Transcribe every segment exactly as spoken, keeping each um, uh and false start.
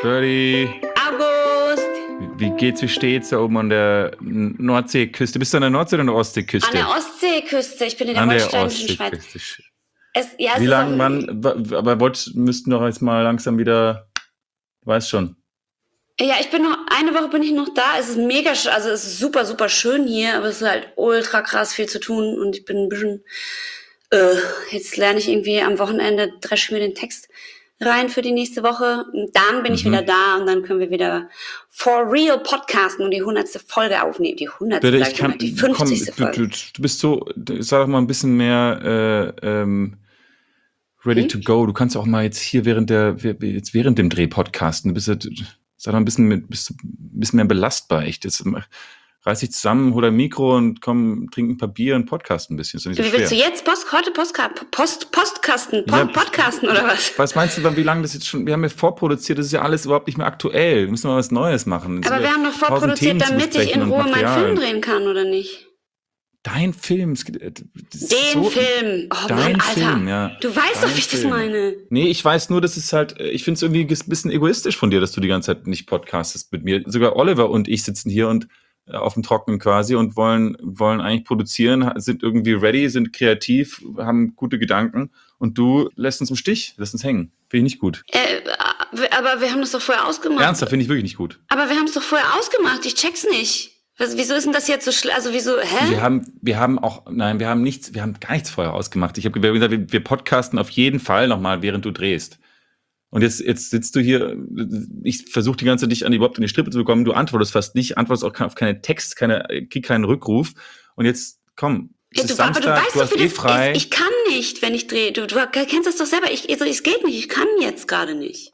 Birdie. August. Wie geht's, wie steht's da oben an der Nordseeküste? Bist du an der Nordsee- oder an der Ostseeküste? An der Ostseeküste. Ich bin in der An der holsteinischen Schweiz. Ostseeküste. Es, ja, es Wie ist lange, auch- wann, w- aber wollt, müssten doch jetzt mal langsam wieder, du weißt schon. Ja, ich bin noch, eine Woche bin ich noch da. Es ist mega, sch- also es ist super, super schön hier, aber es ist halt ultra krass viel zu tun und ich bin ein bisschen, äh, jetzt lerne ich irgendwie am Wochenende, dresche ich mir den Text rein für die nächste Woche. Und dann bin ich Mhm. wieder da und dann können wir wieder for real podcasten und die hundertste Folge aufnehmen. Die hundertste, Bitte, sag ich kann, mal, die komm, fünfzigste du, Folge. du, du bist so, sag doch mal ein bisschen mehr, äh, ähm, ready Hm? to go. Du kannst auch mal jetzt hier während der, jetzt während dem Dreh podcasten. Du bist ja, sag doch ein bisschen, mit, bist du ein bisschen mehr belastbar, echt. Jetzt reiß dich zusammen, hol ein Mikro und komm, trink ein paar Bier und podcast ein bisschen. Ist doch nicht so Wie willst du schwer. jetzt Post, heute Postka Post, Postkasten, po Ja, Podcasten oder was? Was meinst du, wie lange das jetzt schon, wir haben ja vorproduziert, das ist ja alles überhaupt nicht mehr aktuell. Wir müssen mal was Neues machen. Es Aber gibt wir haben doch tausend vorproduziert, Themen zu damit ich besprechen in und Ruhe meinen Material. Film drehen kann, oder nicht? Dein Film. es geht- das ist Den so- Film. Oh Dein Mann, Alter. Film, ja. Du weißt Dein doch, wie ich das Film. meine. Nee, ich weiß nur, dass es halt, äh, ich finde es irgendwie ein bisschen egoistisch von dir, dass du die ganze Zeit nicht podcastest mit mir. Sogar Oliver und ich sitzen hier und äh, auf dem Trockenen quasi und wollen, wollen eigentlich produzieren, ha- sind irgendwie ready, sind kreativ, haben gute Gedanken und du lässt uns im Stich, lässt uns hängen. Finde ich nicht gut. Äh, aber wir haben das doch vorher ausgemacht. Ernsthaft, finde ich wirklich nicht gut. Aber wir haben es doch vorher ausgemacht. Ich check's nicht. Was, wieso ist denn das jetzt so schlimm? Also wieso, hä? Wir haben, wir haben auch, nein, wir haben nichts, wir haben gar nichts vorher ausgemacht. Ich habe gesagt, wir, wir podcasten auf jeden Fall nochmal, während du drehst. Und jetzt, jetzt sitzt du hier, ich versuche die ganze Zeit dich an die, überhaupt in die Strippe zu bekommen, du antwortest fast nicht, antwortest auch auf keine Text, keine, krieg keinen Rückruf. Und jetzt, komm, es Ja, ist du, aber du Samstag, weißt du doch, hast wie eh das frei. ist. Ich kann nicht, wenn ich drehe. Du, du kennst das doch selber. Ich, also, es geht nicht. Ich kann jetzt gerade nicht.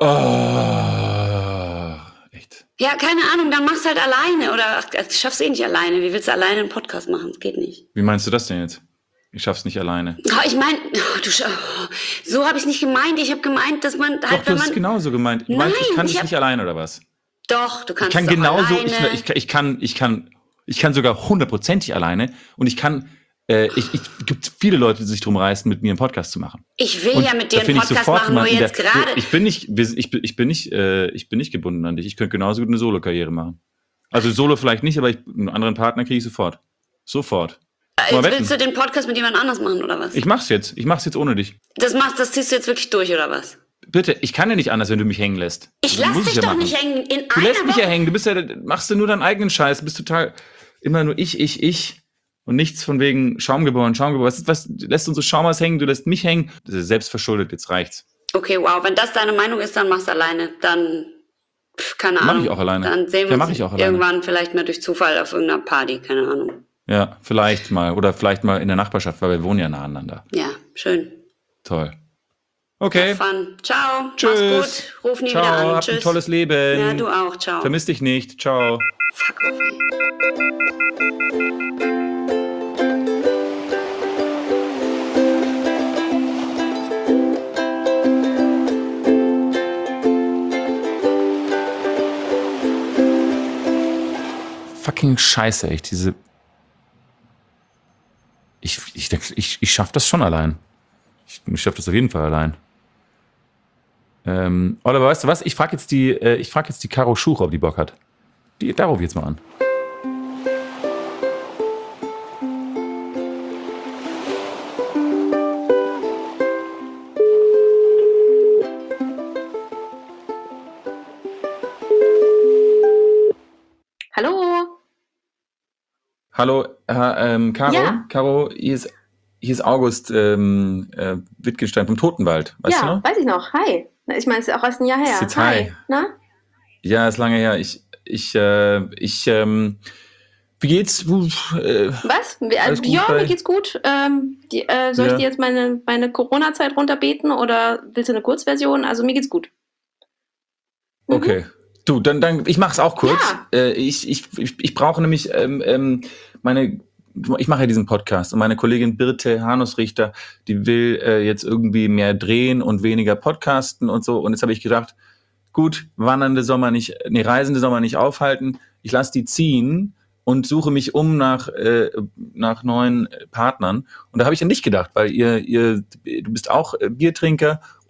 Oh, echt. Ja, keine Ahnung, dann mach's halt alleine. Oder ach, ich schaff's eh nicht alleine. Wie willst du alleine einen Podcast machen? Das geht nicht. Wie meinst du das denn jetzt? Ich schaff's nicht alleine. Oh, ich meine, oh, du, sch- oh, so habe ich nicht gemeint. Ich habe gemeint, dass man Doch, halt, du wenn hast es man. genauso gemeint. Du meinst, ich Nein, kann ich dich hab- nicht alleine, oder was? Doch, du Ich kannst kann es auch genauso, alleine. ich, ich, ich kann, ich kann, ich kann sogar hundertprozentig alleine und ich kann, äh, ich, ich gibt viele Leute, die sich drum reißen, mit mir einen Podcast zu machen. Ich will Und ja mit da dir einen finde ich Podcast sofort machen, nur jemanden, jetzt der- gerade. Ich bin nicht, wir- ich bin, ich bin nicht, äh, ich bin nicht gebunden an dich. Ich könnte genauso gut eine Solo-Karriere machen. Also Solo vielleicht nicht, aber ich, einen anderen Partner kriege ich sofort. Sofort. mal Jetzt wetten. willst du den Podcast mit jemand anders machen, oder was? Ich mach's jetzt. Ich mach's jetzt ohne dich. Das machst, das ziehst du jetzt wirklich durch, oder was? Bitte, ich kann ja nicht anders, wenn du mich hängen lässt. Ich Das lass muss dich ja doch machen. nicht hängen in Du einer lässt mich Woche. ja hängen. Du bist ja, machst du nur deinen eigenen Scheiß. Du bist total immer nur ich, ich, ich und nichts von wegen Schaumgeboren, Schaumgeboren. Was, was lässt unsere Schaumers hängen? Du lässt mich hängen. Das ist selbstverschuldet. Jetzt reicht's. Okay, wow, wenn das deine Meinung ist, dann mach's alleine. Dann, pff, keine Mach Ahnung. ich auch alleine. Dann sehen wir Ja, mach uns ich auch alleine. irgendwann vielleicht mal durch Zufall auf irgendeiner Party, keine Ahnung. Ja, vielleicht mal. Oder vielleicht mal in der Nachbarschaft, weil wir wohnen ja nah aneinander. Ja, schön. Toll. Okay. Fun. Ciao. Tschüss. Mach's gut. Ruf nie Ciao. wieder an. Hab ein Tschüss. tolles Leben. Ja, du auch. Ciao. Vermiss dich nicht. Ciao. Fuck off, ey. Fucking Scheiße, echt. Diese. Ich, ich, denk, ich, ich schaff das schon allein. Ich, ich schaff das auf jeden Fall allein. Ähm, Oliver, weißt du was? Ich frage jetzt die, äh, ich frag jetzt die Caro Schuch, ob die Bock hat. Die, da ruf ich jetzt mal an. Hallo? Hallo, äh, ähm, Caro? Ja. Caro, hier ist, hier ist August ähm, äh, Wittgenstein vom Totenwald. Weißt ja, du noch? weiß ich noch. Hi. Na, Ich meine, es ist ja auch erst ein Jahr her. Ist jetzt hi. Na? Ja, ist lange her. Ich, ich, äh, ich, ähm, wie geht's? Uff, äh, Was? Wie- Alles gut ja, bei- mir geht's gut. Ähm, die, äh, soll Ja. ich dir jetzt meine, meine Corona-Zeit runterbeten oder willst du eine Kurzversion? Also mir geht's gut. Mhm. Okay. Du, dann, dann, ich mach's auch kurz. Ja. Äh, ich, ich, ich, ich brauche nämlich ähm, ähm, meine, ich mache ja diesen Podcast und meine Kollegin Birte Hanusrichter, die will äh, jetzt irgendwie mehr drehen und weniger podcasten und so. Und jetzt habe ich gedacht, gut, wandernde Sommer nicht, nee, reisende Sommer nicht aufhalten. Ich lasse die ziehen und suche mich um nach, äh, nach neuen Partnern. Und da habe ich an dich gedacht, weil ihr, ihr, du bist auch äh, Biertrinker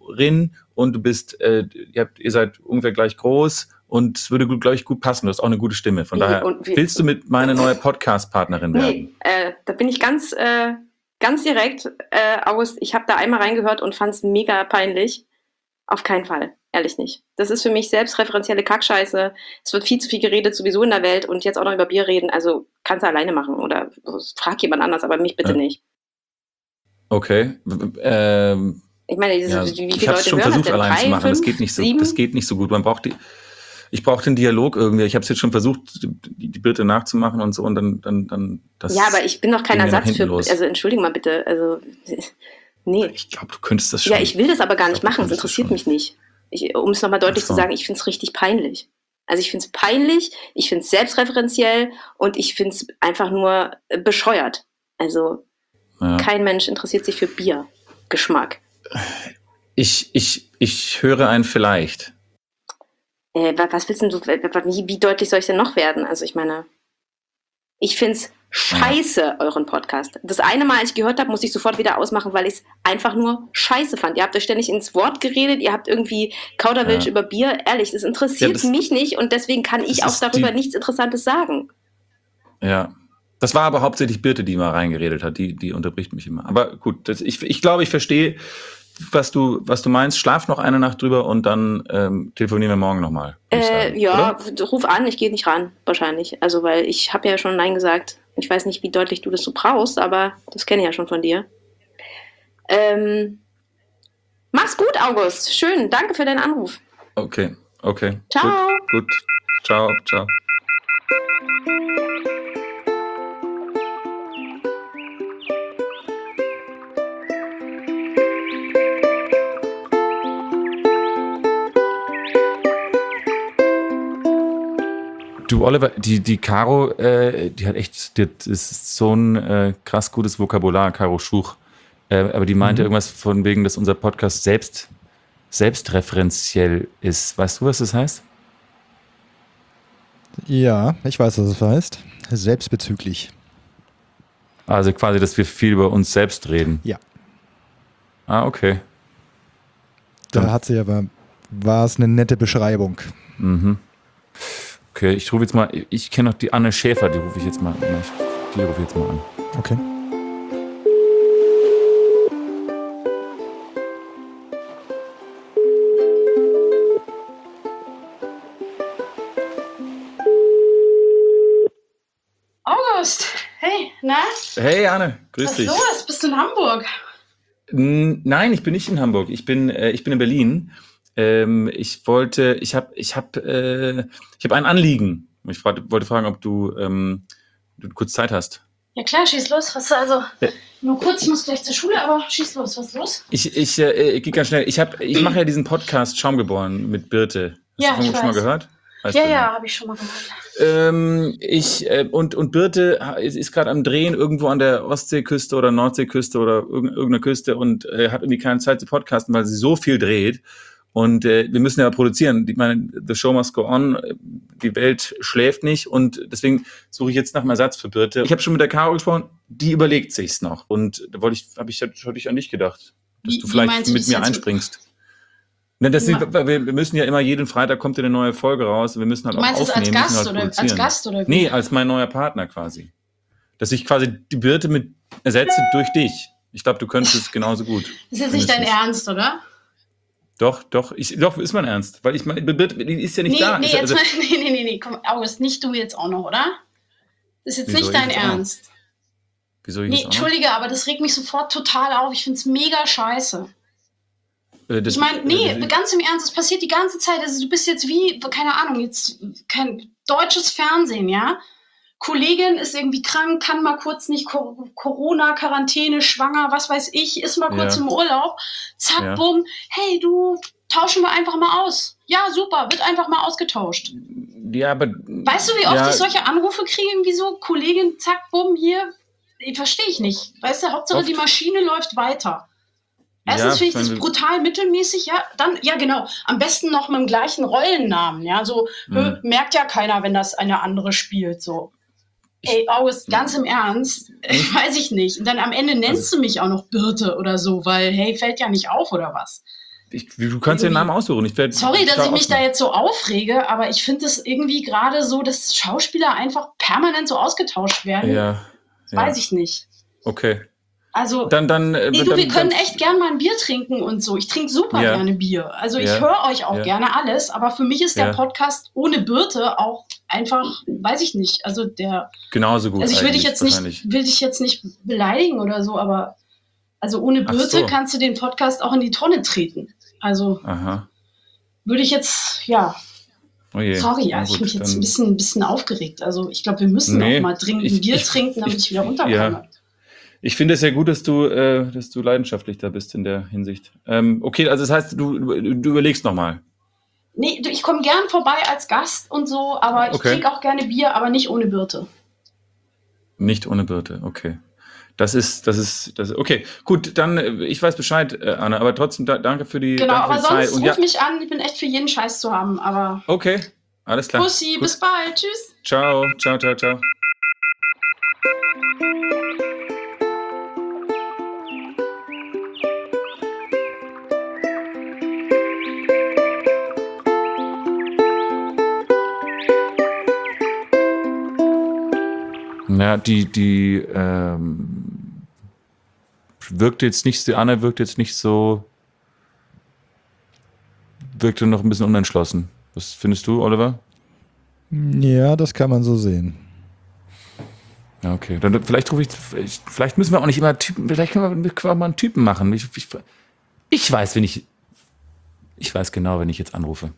Moderatorin und du bist, äh, ihr, habt, ihr seid ungefähr gleich groß und es würde, glaube ich, gut passen. Du hast auch eine gute Stimme. Von Wie- daher und wie- willst du mit meine neue Podcast-Partnerin werden. Nee, äh, da bin ich ganz, äh, ganz direkt, äh, August, ich habe da einmal reingehört und fand es mega peinlich. Auf keinen Fall, ehrlich nicht. Das ist für mich selbstreferenzielle Kackscheiße. Es wird viel zu viel geredet sowieso in der Welt und jetzt auch noch über Bier reden. Also kannst du alleine machen oder frag jemand anders, aber mich bitte Ja. nicht. Okay. Ähm, Ich meine, diese, ja, wie viele ich habe es Leute schon hören versucht das denn? allein Drei, zu machen. Das fünf, geht nicht so. sieben? Das geht nicht so gut. Man braucht die. Ich brauche den Dialog irgendwie. Ich habe es jetzt schon versucht, die, die Birte nachzumachen und so und dann, dann, dann. Das Ja, aber ich bin doch kein ging mir nach Ersatz hinten für. los. Also entschuldige mal bitte. Also nee. Ich glaube, du könntest das schon. Ja, ich will das aber gar Ich nicht glaub, du machen. Es könntest das interessiert schon. mich nicht. Ich, um es nochmal deutlich Ach so. zu sagen, ich finde es richtig peinlich. Also ich finde es peinlich, ich finde es selbstreferenziell und ich finde es einfach nur äh, bescheuert. Also Ja. kein Mensch interessiert sich für Biergeschmack. Ich, ich, ich höre ein vielleicht. Äh, wa- was willst denn du, wa- wa- wie, wie deutlich soll ich denn noch werden? Also ich meine, ich finde es scheiße, euren Podcast. Das eine Mal, als ich gehört habe, muss ich sofort wieder ausmachen, weil ich es einfach nur scheiße fand. Ihr habt euch ständig ins Wort geredet, ihr habt irgendwie Kauderwelsch Ja. über Bier. Ehrlich, das interessiert Ja, das- mich nicht und deswegen kann ich das auch ist darüber die- nichts Interessantes sagen. Ja. Das war aber hauptsächlich Birte, die mal reingeredet hat. Die, die unterbricht mich immer. Aber gut, das, ich, ich glaube, ich verstehe, was du, was du meinst. Schlaf noch eine Nacht drüber und dann ähm, telefonieren wir morgen nochmal. Äh, ja, Oder? ruf an, ich gehe nicht ran, wahrscheinlich. Also, weil ich habe ja schon Nein gesagt. Ich weiß nicht, wie deutlich du das so brauchst, aber das kenne ich ja schon von dir. Ähm, mach's gut, August. Schön, danke für deinen Anruf. Okay, okay. Ciao. Gut, gut. Ciao, ciao. Du, Oliver, die, die Caro, äh, die hat echt, die hat, das ist so ein äh, krass gutes Vokabular, Caro Schuch. Äh, aber die meinte Mhm. irgendwas von wegen, dass unser Podcast selbst, selbstreferenziell ist. Weißt du, was das heißt? Ja, ich weiß, was es heißt. Selbstbezüglich. Also quasi, dass wir viel über uns selbst reden. Ja. Ah, okay. Da Dann- hat sie aber, war es eine nette Beschreibung. Mhm. Okay, ich rufe jetzt mal, ich kenne noch die Anne Schäfer, die rufe ich jetzt mal, die rufe ich jetzt mal an. Okay. August, hey, na? Hey Anne, grüß Was ist dich. los? Bist du in Hamburg? N- Nein, ich bin nicht in Hamburg. Ich bin, äh, ich bin in Berlin. Ähm, ich wollte, ich habe, ich habe, äh, ich habe ein Anliegen. Ich frag, wollte fragen, ob du, ähm, du kurz Zeit hast. Ja klar, schieß los. Was also? Ja. Nur kurz, ich muss gleich zur Schule, aber schieß los. Was ist los? Ich, ich, äh, ich gehe ganz schnell. Ich habe, ich mache ja diesen Podcast Schaumgeboren mit Birte. Hast Ja, du ich davon schon mal weiß. gehört? Weißt ja, du, ne? ja, habe ich schon mal gehört. Ähm, ich äh, und und Birte ha- ist, ist gerade am Drehen irgendwo an der Ostseeküste oder Nordseeküste oder irgend- irgendeiner Küste und äh, hat irgendwie keine Zeit zu podcasten, weil sie so viel dreht. Und äh, wir müssen ja produzieren. Ich meine, the show must go on. Die Welt schläft nicht und deswegen suche ich jetzt nach einem Ersatz für Birte. Ich habe schon mit der Caro gesprochen. Die überlegt sich's noch und da wollte ich, habe ich, hatte ich an dich gedacht, dass Wie- du wie vielleicht meinst du mit das mir jetzt? einspringst. Ne, das Wie sind, wir, wir müssen ja immer jeden Freitag kommt ja eine neue Folge raus. Wir müssen halt Du meinst auch das als aufnehmen, müssen Gast halt oder als produzieren. Gast oder wie? Nee, als mein neuer Partner quasi. Dass ich quasi die Birte mit ersetze durch dich. Ich glaube, du könntest es genauso gut. Das ist jetzt nicht dein mindestens. Ernst, oder? Doch, doch, ich, doch, ist mein Ernst. Weil ich meine, Birte, die ist ja nicht Nee, da. nee, Ist ja- jetzt also, mal, nee, nee, nee, nee, komm, August, nicht du jetzt auch noch, oder? Das ist jetzt Wieso nicht ich dein jetzt auch noch? Ernst. wieso ich Nee, jetzt auch noch? Entschuldige, aber das regt mich sofort total auf. Ich find's mega scheiße. Äh, das- Ich meine, nee, äh, ganz im Ernst, es passiert die ganze Zeit. Also du bist jetzt wie, keine Ahnung, jetzt kein deutsches Fernsehen, ja? Kollegin ist irgendwie krank, kann mal kurz nicht Co- Corona, Quarantäne, schwanger, was weiß ich, ist mal kurz Ja. im Urlaub. Zack, Ja. bumm, hey du, tauschen wir einfach mal aus. Ja, super, wird einfach mal ausgetauscht. Ja, aber. Weißt du, wie oft ja, ich solche Anrufe kriege, irgendwie so, Kollegin, zack, bumm, hier, verstehe ich nicht. Weißt du, Hauptsache Oft. die Maschine läuft weiter. Erstens Ja, finde ich das wenn wir- brutal mittelmäßig, ja, dann, ja genau, am besten noch mit dem gleichen Rollennamen, ja, so, Mhm. hö, merkt ja keiner, wenn das eine andere spielt, so. Ey, August, ganz im Ernst, äh, weiß ich nicht. Und dann am Ende nennst Also- du mich auch noch Birte oder so, weil, hey, fällt ja nicht auf oder was. ich, du kannst den Namen aussuchen. Ich werd, Sorry, dass ich mich offen. da jetzt so aufrege, aber ich finde es irgendwie gerade so, dass Schauspieler einfach permanent so ausgetauscht werden. Ja, Das ja. weiß ich nicht. Okay. Also, Dann, dann, äh, nee, du, dann, wir können dann, echt gern mal ein Bier trinken und so. Ich trinke super Ja. gerne Bier. Also ich Ja. höre euch auch Ja. gerne alles, aber für mich ist der Ja. Podcast ohne Birte auch einfach, weiß ich nicht. Also der, genauso gut. also ich will dich eigentlich, jetzt nicht, wahrscheinlich. will dich jetzt nicht beleidigen oder so, aber also ohne Ach Birte so. kannst du den Podcast auch in die Tonne treten. Also Aha. würde ich jetzt, ja, Oh je. sorry, Na ja, ich gut, mich jetzt dann- ein bisschen, ein bisschen aufgeregt. Also ich glaube, wir müssen Nee, auch mal dringend ein ich- Bier ich- trinken, damit ich, ich- wieder runterkomme. ja. Ich finde es ja gut, dass du, äh, dass du leidenschaftlich da bist in der Hinsicht. Ähm, okay, also das heißt, du, du überlegst nochmal. Nee, du, ich komme gern vorbei als Gast und so, aber ich Okay. trinke auch gerne Bier, aber nicht ohne Birte. Nicht ohne Birte, okay. Das ist, das ist, das ist, okay, gut, dann, äh, ich weiß Bescheid, äh, Anna, aber trotzdem da, danke für die, Genau, danke für aber die Zeit. sonst Und ruf ja, mich an, ich bin echt für jeden Scheiß zu haben, aber okay, alles klar. Pussy, Gut. bis bald, tschüss. Ciao, ciao, ciao, ciao. Ja, die, die ähm, wirkt jetzt nicht, die Anna wirkt jetzt nicht so, wirkte noch ein bisschen unentschlossen. Was findest du, Oliver? Ja, das kann man so sehen. Ja, okay. Dann vielleicht rufe ich, ich, vielleicht müssen wir auch nicht immer Typen, vielleicht können wir, können wir auch mal einen Typen machen. Ich, ich, ich weiß, wenn ich, ich weiß genau, wenn ich jetzt anrufe.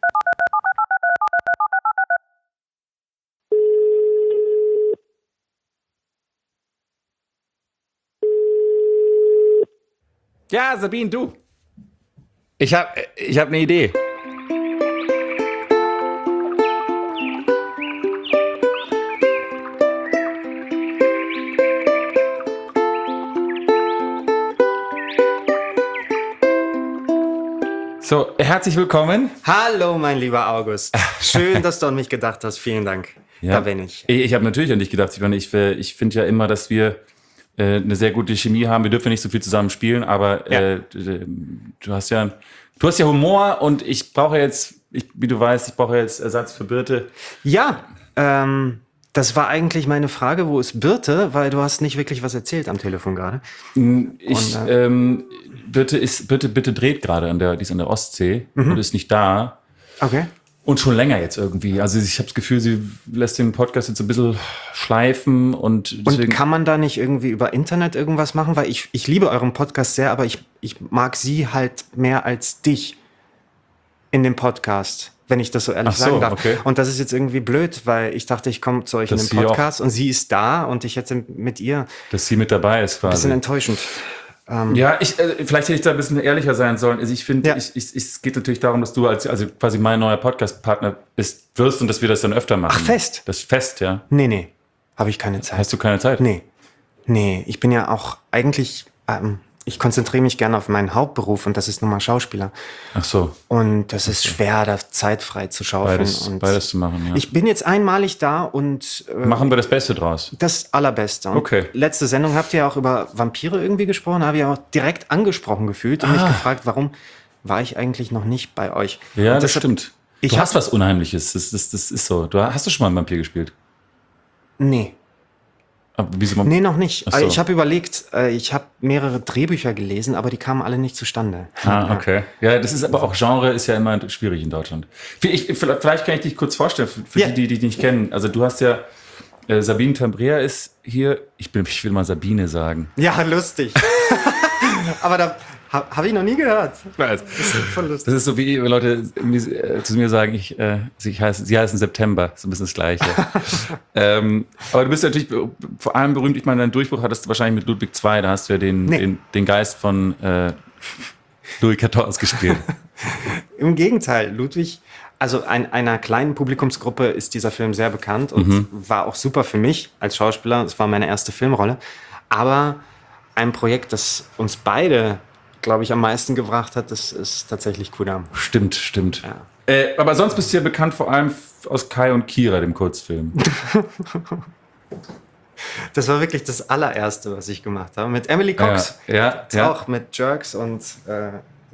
Ja, Sabine, du. Ich habe ich hab eine Idee. So, herzlich willkommen. Hallo, mein lieber August. Schön, dass du an mich gedacht hast. Vielen Dank. Da bin ich. Ich, ich habe natürlich an dich gedacht. Ich, meine, ich, ich finde ja immer, dass wir äh, eine sehr gute Chemie haben. Wir dürfen nicht so viel zusammen spielen, aber Ja. äh, du, du hast ja, du hast ja Humor und ich brauche jetzt, ich, wie du weißt, ich brauche jetzt Ersatz für Birte. Ja, ähm, das war eigentlich meine Frage. Wo ist Birte? Weil du hast nicht wirklich was erzählt am Telefon gerade. Ich, Und, ähm, Birte ist, Birte, Birte dreht gerade an der, die ist an der Ostsee und ist nicht da. Okay. Und schon länger jetzt irgendwie. Also ich habe das Gefühl, sie lässt den Podcast jetzt so ein bisschen schleifen und Und deswegen. kann man da nicht irgendwie über Internet irgendwas machen? Weil ich, ich liebe euren Podcast sehr, aber ich, ich mag sie halt mehr als dich in dem Podcast, wenn ich das so ehrlich Ach so, sagen darf. okay. Und das ist jetzt irgendwie blöd, weil ich dachte, ich komme zu euch Dass in sie den auch- Podcast und sie ist da und ich hätte mit ihr dass sie mit dabei ist ein bisschen quasi. enttäuschend. Ja, ich, äh, vielleicht hätte ich da ein bisschen ehrlicher sein sollen. Also ich finde, Ja. ich, ich, es geht natürlich darum, dass du als, also quasi mein neuer Podcast-Partner bist, wirst und dass wir das dann öfter machen. Ach, fest? Das ist fest, ja. Nee, nee, habe ich keine Zeit. Hast du keine Zeit? Nee. Nee, ich bin ja auch eigentlich, ähm, ich konzentriere mich gerne auf meinen Hauptberuf und das ist nun mal Schauspieler. Ach so, Und das ist schwer, da Zeit frei zu schaufeln. beides, und beides zu machen, ja. Ich bin jetzt einmalig da und äh, Machen wir das Beste draus. das Allerbeste. Und Okay. letzte Sendung habt ihr ja auch über Vampire irgendwie gesprochen, habe ich auch direkt angesprochen gefühlt und mich Ah. gefragt, warum war ich eigentlich noch nicht bei euch? Ja, und das deshalb- stimmt. ich Du hab- hast was Unheimliches. Das, das, das ist so. Du hast du schon mal einen Vampir gespielt? Nee. Aber wieso? Nee, noch nicht. Ach so. Ich habe überlegt, äh, ich habe mehrere Drehbücher gelesen, aber die kamen alle nicht zustande. Ah, okay. Ja, das ist aber auch Genre ist ja immer schwierig in Deutschland. Ich, vielleicht vielleicht kann ich dich kurz vorstellen, für, für Ja. die, die dich nicht kennen. Also du hast ja, äh, Sabine Tambrea ist hier, ich, bin, ich will mal Sabine sagen. Ja, lustig. aber da habe hab ich noch nie gehört. Das Voll lustig. ist so wie Leute äh, zu mir sagen, ich, äh, sie, heißen, sie heißen September, so ein bisschen das Gleiche. ähm, aber du bist natürlich be- vor allem berühmt, ich meine, dein Durchbruch hattest du wahrscheinlich mit Ludwig der Zweite, da hast du ja den, Nee. den, den Geist von äh, Louis der Vierzehnte gespielt. Im Gegenteil, Ludwig, also ein, einer kleinen Publikumsgruppe ist dieser Film sehr bekannt und war auch super für mich als Schauspieler. Es war meine erste Filmrolle. Aber ein Projekt, das uns beide, glaube ich, am meisten gebracht hat, das ist tatsächlich Kudam. Stimmt, stimmt. Ja. Äh, aber sonst bist du ja bekannt vor allem f- aus Kai und Kira, dem Kurzfilm. Das war wirklich das allererste, was ich gemacht habe. Mit Emily Cox. Ja, ja, Jetzt ja. auch mit Jerks und äh,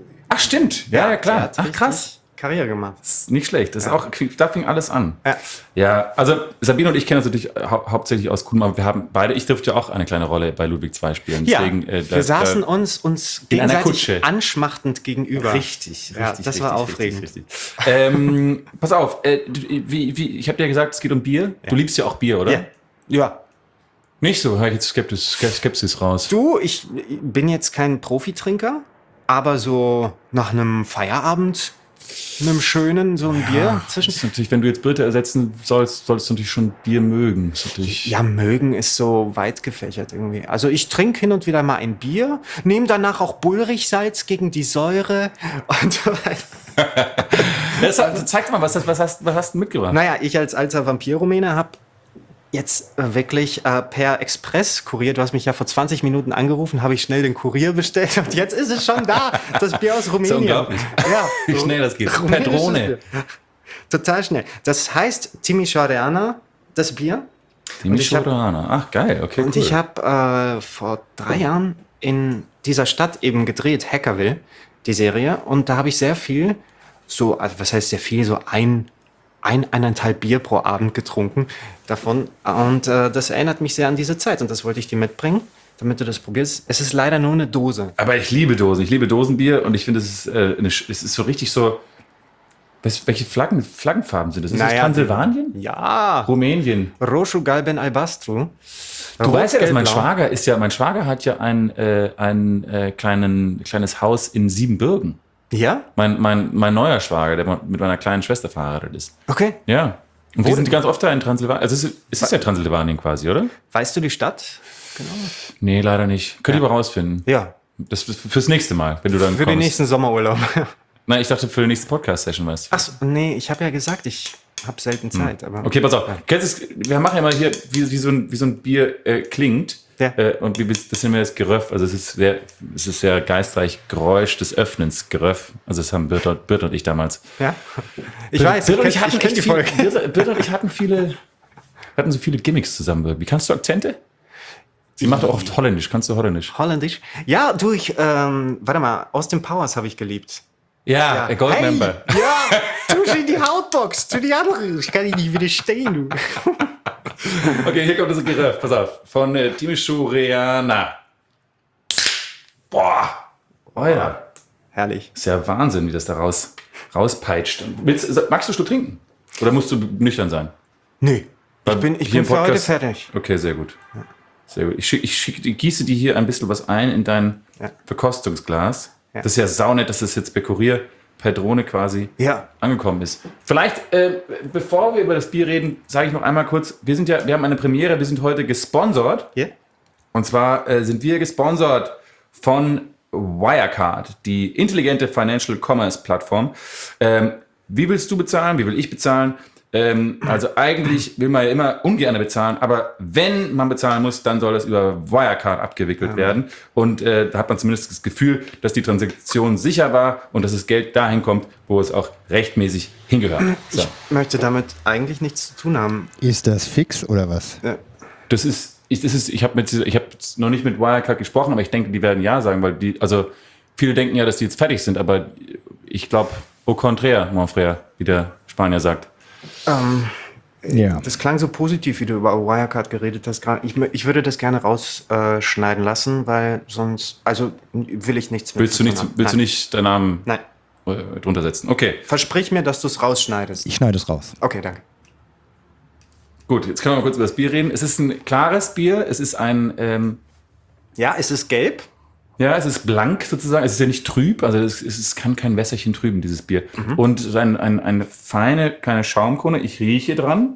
Ach, stimmt. Ja, ja, klar. der hat Ach, richtig krass. Karriere gemacht. Das ist nicht schlecht. Das Ja. ist auch, da fing alles an. Ja. Ja, also Sabine und ich kennen uns natürlich hau- hauptsächlich aus Kuhnmann. Wir haben beide, ich durfte ja auch eine kleine Rolle bei Ludwig zwei spielen. Deswegen, ja, äh, wir da, saßen da, uns, uns in einer gegenseitig Kutsche. anschmachtend gegenüber. Richtig, Ja, richtig. das richtig, war richtig, aufregend. Richtig, richtig. ähm, pass auf, äh, du- wie, wie, ich habe dir ja gesagt, es geht um Bier. Du liebst ja auch Bier, oder? Ja. ja. Nicht so, höre ich jetzt Skeptis, Skepsis raus. Du, ich bin jetzt kein Profitrinker, aber so nach einem Feierabend, einem schönen, so ein Bier Das zwischen. ist natürlich, wenn du jetzt Birte ersetzen sollst, solltest du natürlich schon Bier mögen. Das ist natürlich Ja, mögen ist so weit gefächert irgendwie. Also ich trinke hin und wieder mal ein Bier, nehme danach auch Bullrichsalz gegen die Säure und so weiter. Das, also zeig mal, was, was, hast, was hast du mitgebracht? Naja, ich als alter Vampir-Rumäne habe jetzt äh, wirklich äh, per Express-Kurier, du hast mich ja vor zwanzig Minuten angerufen, habe ich schnell den Kurier bestellt und jetzt ist es schon da, das Bier aus Rumänien. unglaublich. Ja, Wie schnell das geht. Per rumänisches Drohne. Bier. Total schnell. Das heißt Timișoara, das Bier. Die Und ich hab- Mischorana. Ach, geil, okay, Und cool. ich habe äh, vor drei Jahren in dieser Stadt eben gedreht, Hackerville, die Serie. Und da habe ich sehr viel, so, also was heißt sehr viel, so ein, ein, eineinhalb Bier pro Abend getrunken davon. Und äh, das erinnert mich sehr an diese Zeit. Und das wollte ich dir mitbringen, damit du das probierst. Es ist leider nur eine Dose. Aber ich liebe Dosen. Ich liebe Dosenbier und ich finde, es ist, äh, eine, es ist so richtig so. Weißt, welche Flaggen, Flaggenfarben sind das? Ist das Naja, Transsilvanien? Ja, Rumänien. Roșu Galben Albastru. Du weißt ja, dass mein Rot-Gelb-Blau. Schwager ist ja, mein Schwager hat ja ein, äh, ein äh, kleinen, kleines Haus in Siebenbürgen. Ja? Mein, mein, mein neuer Schwager, der mit meiner kleinen Schwester verheiratet ist. Okay. Ja. Und Wo die sind denn? ganz oft da in Transsilvanien. Also es ist, es ist ja Transsilvanien quasi, oder? Weißt du die Stadt? Nee, leider nicht. Könnt ihr aber rausfinden. Ja. Das ist fürs nächste Mal, wenn du dann Für den kommst. nächsten Sommerurlaub. Nein, ich dachte für die nächste Podcast-Session, weißt du. Ach so, nee, ich habe ja gesagt, ich habe selten Zeit. Aber Okay, pass auf. Kennst du, wir machen ja mal hier, wie, wie, so, ein, wie so ein Bier äh, klingt. Ja. Äh, und wie, das nennen wir das Geröff. Also es ist sehr, es ist sehr geistreich Geräusch des Öffnens, Geröff. Also das haben Birte, und- Birte und ich damals. Ja. Ich weiß, Birte und ich, ich kenn- hatten ich kenn echt die viel, Folge. Birte, Birte und ich hatten viele, hatten so viele Gimmicks zusammen. Wie kannst du Akzente? Sie macht auch oft Holländisch. Kannst du Holländisch? Holländisch. Ja, du, ich, ähm, warte mal, Austin Powers habe ich geliebt. Ja, a Goldmember. Hey, ja, tu sie in die Hautbox, tu die andere. Ich kann dich nicht widerstehen, du. Okay, hier kommt das Geröff. Pass auf. Von äh, Timișoara. Boah. Oh ja. Herrlich. Ist ja Wahnsinn, wie das da raus, rauspeitscht. Willst, magst du Schluck trinken? Oder musst du nüchtern sein? Nee, Weil ich bin, ich hier bin im für heute Podcast- fertig. Okay, sehr gut. Sehr gut. Ich, schick, ich, schick, ich gieße dir hier ein bisschen was ein in dein Ja. Verkostungsglas. Ja. Das ist ja saunett, dass das jetzt bei Kurier per Drohne quasi Ja. angekommen ist. Vielleicht, äh, bevor wir über das Bier reden, sage ich noch einmal kurz, wir sind ja, wir haben eine Premiere, wir sind heute gesponsert. Ja? Und zwar äh, sind wir gesponsert von Wirecard, die intelligente Financial Commerce Plattform. Ähm, wie willst du bezahlen? Wie will ich bezahlen? Ähm, also eigentlich will man ja immer ungern bezahlen, aber wenn man bezahlen muss, dann soll das über Wirecard abgewickelt werden. Und äh, da hat man zumindest das Gefühl, dass die Transaktion sicher war und dass das Geld dahin kommt, wo es auch rechtmäßig hingehört. So. Ich möchte damit eigentlich nichts zu tun haben. Ist das fix oder was? Das ist, ich, das ist, ich habe mit, dieser- ich habe noch nicht mit Wirecard gesprochen, aber ich denke, die werden ja sagen, weil die, also viele denken ja, dass die jetzt fertig sind, aber ich glaube, au contraire, mon frère, wie der Spanier sagt. Ähm, Ja. Das klang so positiv, wie du über Wirecard geredet hast. gerade. Ich, mö- ich würde das gerne rausschneiden lassen, weil sonst, also will ich nichts Willst du zu nicht, tun haben. willst du Nein. nicht deinen Namen Nein. äh, drunter setzen? Okay, Versprich mir, dass du es rausschneidest. Ich schneide es raus. Okay, danke. gut, jetzt können wir mal kurz über das Bier reden. Es ist ein klares Bier, es ist ein, ähm, Ja, es ist gelb. ja, es ist blank sozusagen, es ist ja nicht trüb, also es, es ist- kann kein Wässerchen trüben, dieses Bier. Und so ein, ein, eine feine kleine Schaumkrone, ich rieche dran.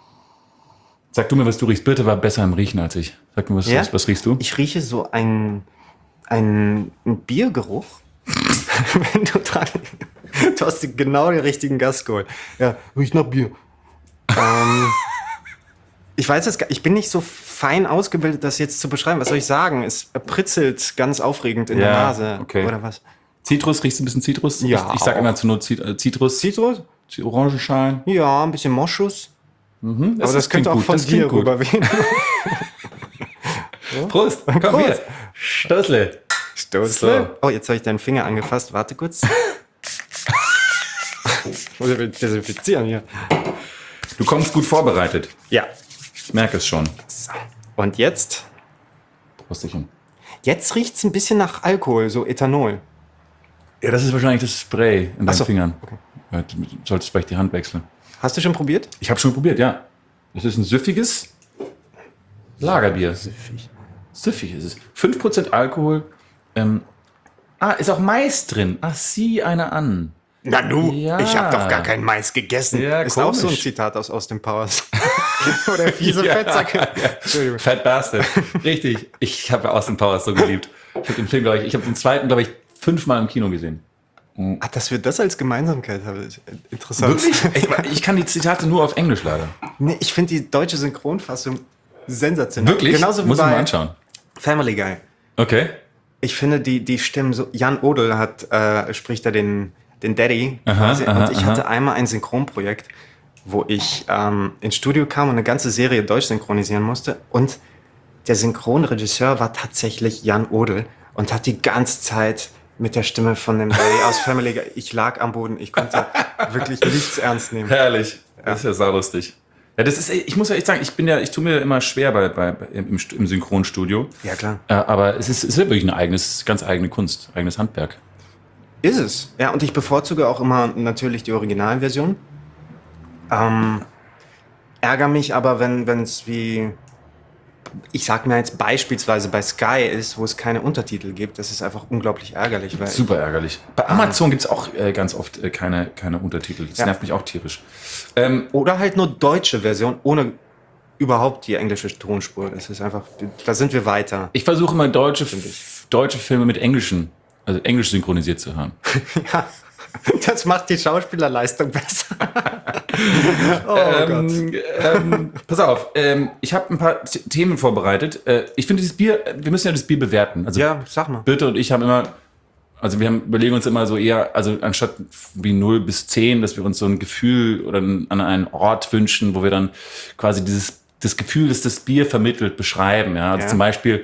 Sag du mir, was du riechst. Birte war besser im Riechen als ich. Sag mir, was, Ja? was, was riechst du? Ich rieche so einen ein Biergeruch. Wenn du dran. Du hast die- genau den richtigen Gast geholt. Ja, riecht nach Bier. ähm, ich weiß jetzt, gar- ich bin nicht so fein ausgebildet, das jetzt zu beschreiben. Was soll ich sagen? Es pritzelt ganz aufregend in der Ja, Nase. okay. Oder was? Zitrus, riechst du ein bisschen Zitrus? Ja, Ich, ich sag auch. immer zur Not Zit- äh, Zitrus. Zitrus? Orangenschalen. Ja, ein bisschen Moschus. Mhm, Aber das, klingt könnte auch gut, von das dir klingt gut. rüberwehen. Prost, komm Prost. hier. Stößle. Stoßle. Oh, jetzt habe ich deinen Finger angefasst. Warte kurz. Ich muss ja desinfizieren hier. Du kommst gut vorbereitet. Ja. Ich merke es schon. So. Und jetzt? Prostchen. Jetzt riecht es ein bisschen nach Alkohol, so Ethanol. Ja, das ist wahrscheinlich das Spray in deinen Ach so. Fingern. Okay. Ja, du solltest vielleicht die Hand wechseln. Hast du schon probiert? Ich habe schon probiert, ja. Das ist ein süffiges Lagerbier. Süffig. Süffig ist es. fünf Prozent Alkohol. Ähm, ah, ist auch Mais drin. Ach, sieh einer an. Na nu, Ja. ich habe doch gar keinen Mais gegessen. Ja, ist komisch. auch so ein Zitat aus Austin Powers. Oder fiese Ja, Fettsack. ja. Entschuldigung. Fat Bastard. Richtig. Ich habe Austin Powers so geliebt. Ich habe den Film, glaube ich, ich habe den zweiten, glaube ich, fünfmal im Kino gesehen. Ach, dass wir das als Gemeinsamkeit haben, ist interessant. Wirklich? Ich, ich kann die Zitate nur auf Englisch leider. Nee, ich finde die deutsche Synchronfassung sensationell. Wirklich? Genauso wie Muss ich bei mal anschauen. Family Guy. Okay. Ich finde, die, die Stimmen so. Jan Odel hat, äh, spricht da den, den Daddy Aha, quasi. aha, und ich aha. hatte einmal ein Synchronprojekt, wo ich ähm, ins Studio kam und eine ganze Serie deutsch synchronisieren musste. Und der Synchronregisseur war tatsächlich Jan Odel und hat die ganze Zeit mit der Stimme von dem Daddy aus Family Guy. Ich lag am Boden, ich konnte wirklich nichts ernst nehmen. Herrlich. Das ist ja saulustig. Ja, das ist, ich muss ja echt sagen, ich bin ja, ich tue mir immer schwer bei, bei, im, im Synchronstudio. Ja, klar. Äh, aber es ist, es ist ja wirklich eine eigenes, ganz eigene Kunst, eigenes Handwerk. Ist es. Ja, und ich bevorzuge auch immer natürlich die Originalversion. Ähm, ärgere mich aber, wenn es wie, ich sag mir jetzt beispielsweise bei Sky ist, wo es keine Untertitel gibt. Das ist einfach unglaublich ärgerlich. Weil Super ärgerlich. Bei Amazon gibt es auch äh, ganz oft äh, keine, keine Untertitel. Das Ja. nervt mich auch tierisch. Ähm, Oder halt nur deutsche Version, ohne überhaupt die englische Tonspur. Das ist einfach, da sind wir weiter. ich versuche mal deutsche, Finde ich. F- deutsche Filme mit englischen, also englisch synchronisiert zu hören. Ja, das macht die Schauspielerleistung besser. Oh Gott. ähm, ähm, pass auf, ähm, ich habe ein paar T- Themen vorbereitet. Äh, ich finde dieses Bier, wir müssen ja das Bier bewerten. Also Ja, sag mal. Birte und ich haben immer, also wir haben, überlegen uns immer so eher, also anstatt wie null bis zehn, dass wir uns so ein Gefühl oder an einen Ort wünschen, wo wir dann quasi dieses das Gefühl, das das Bier vermittelt, beschreiben. Ja? Also Ja. zum Beispiel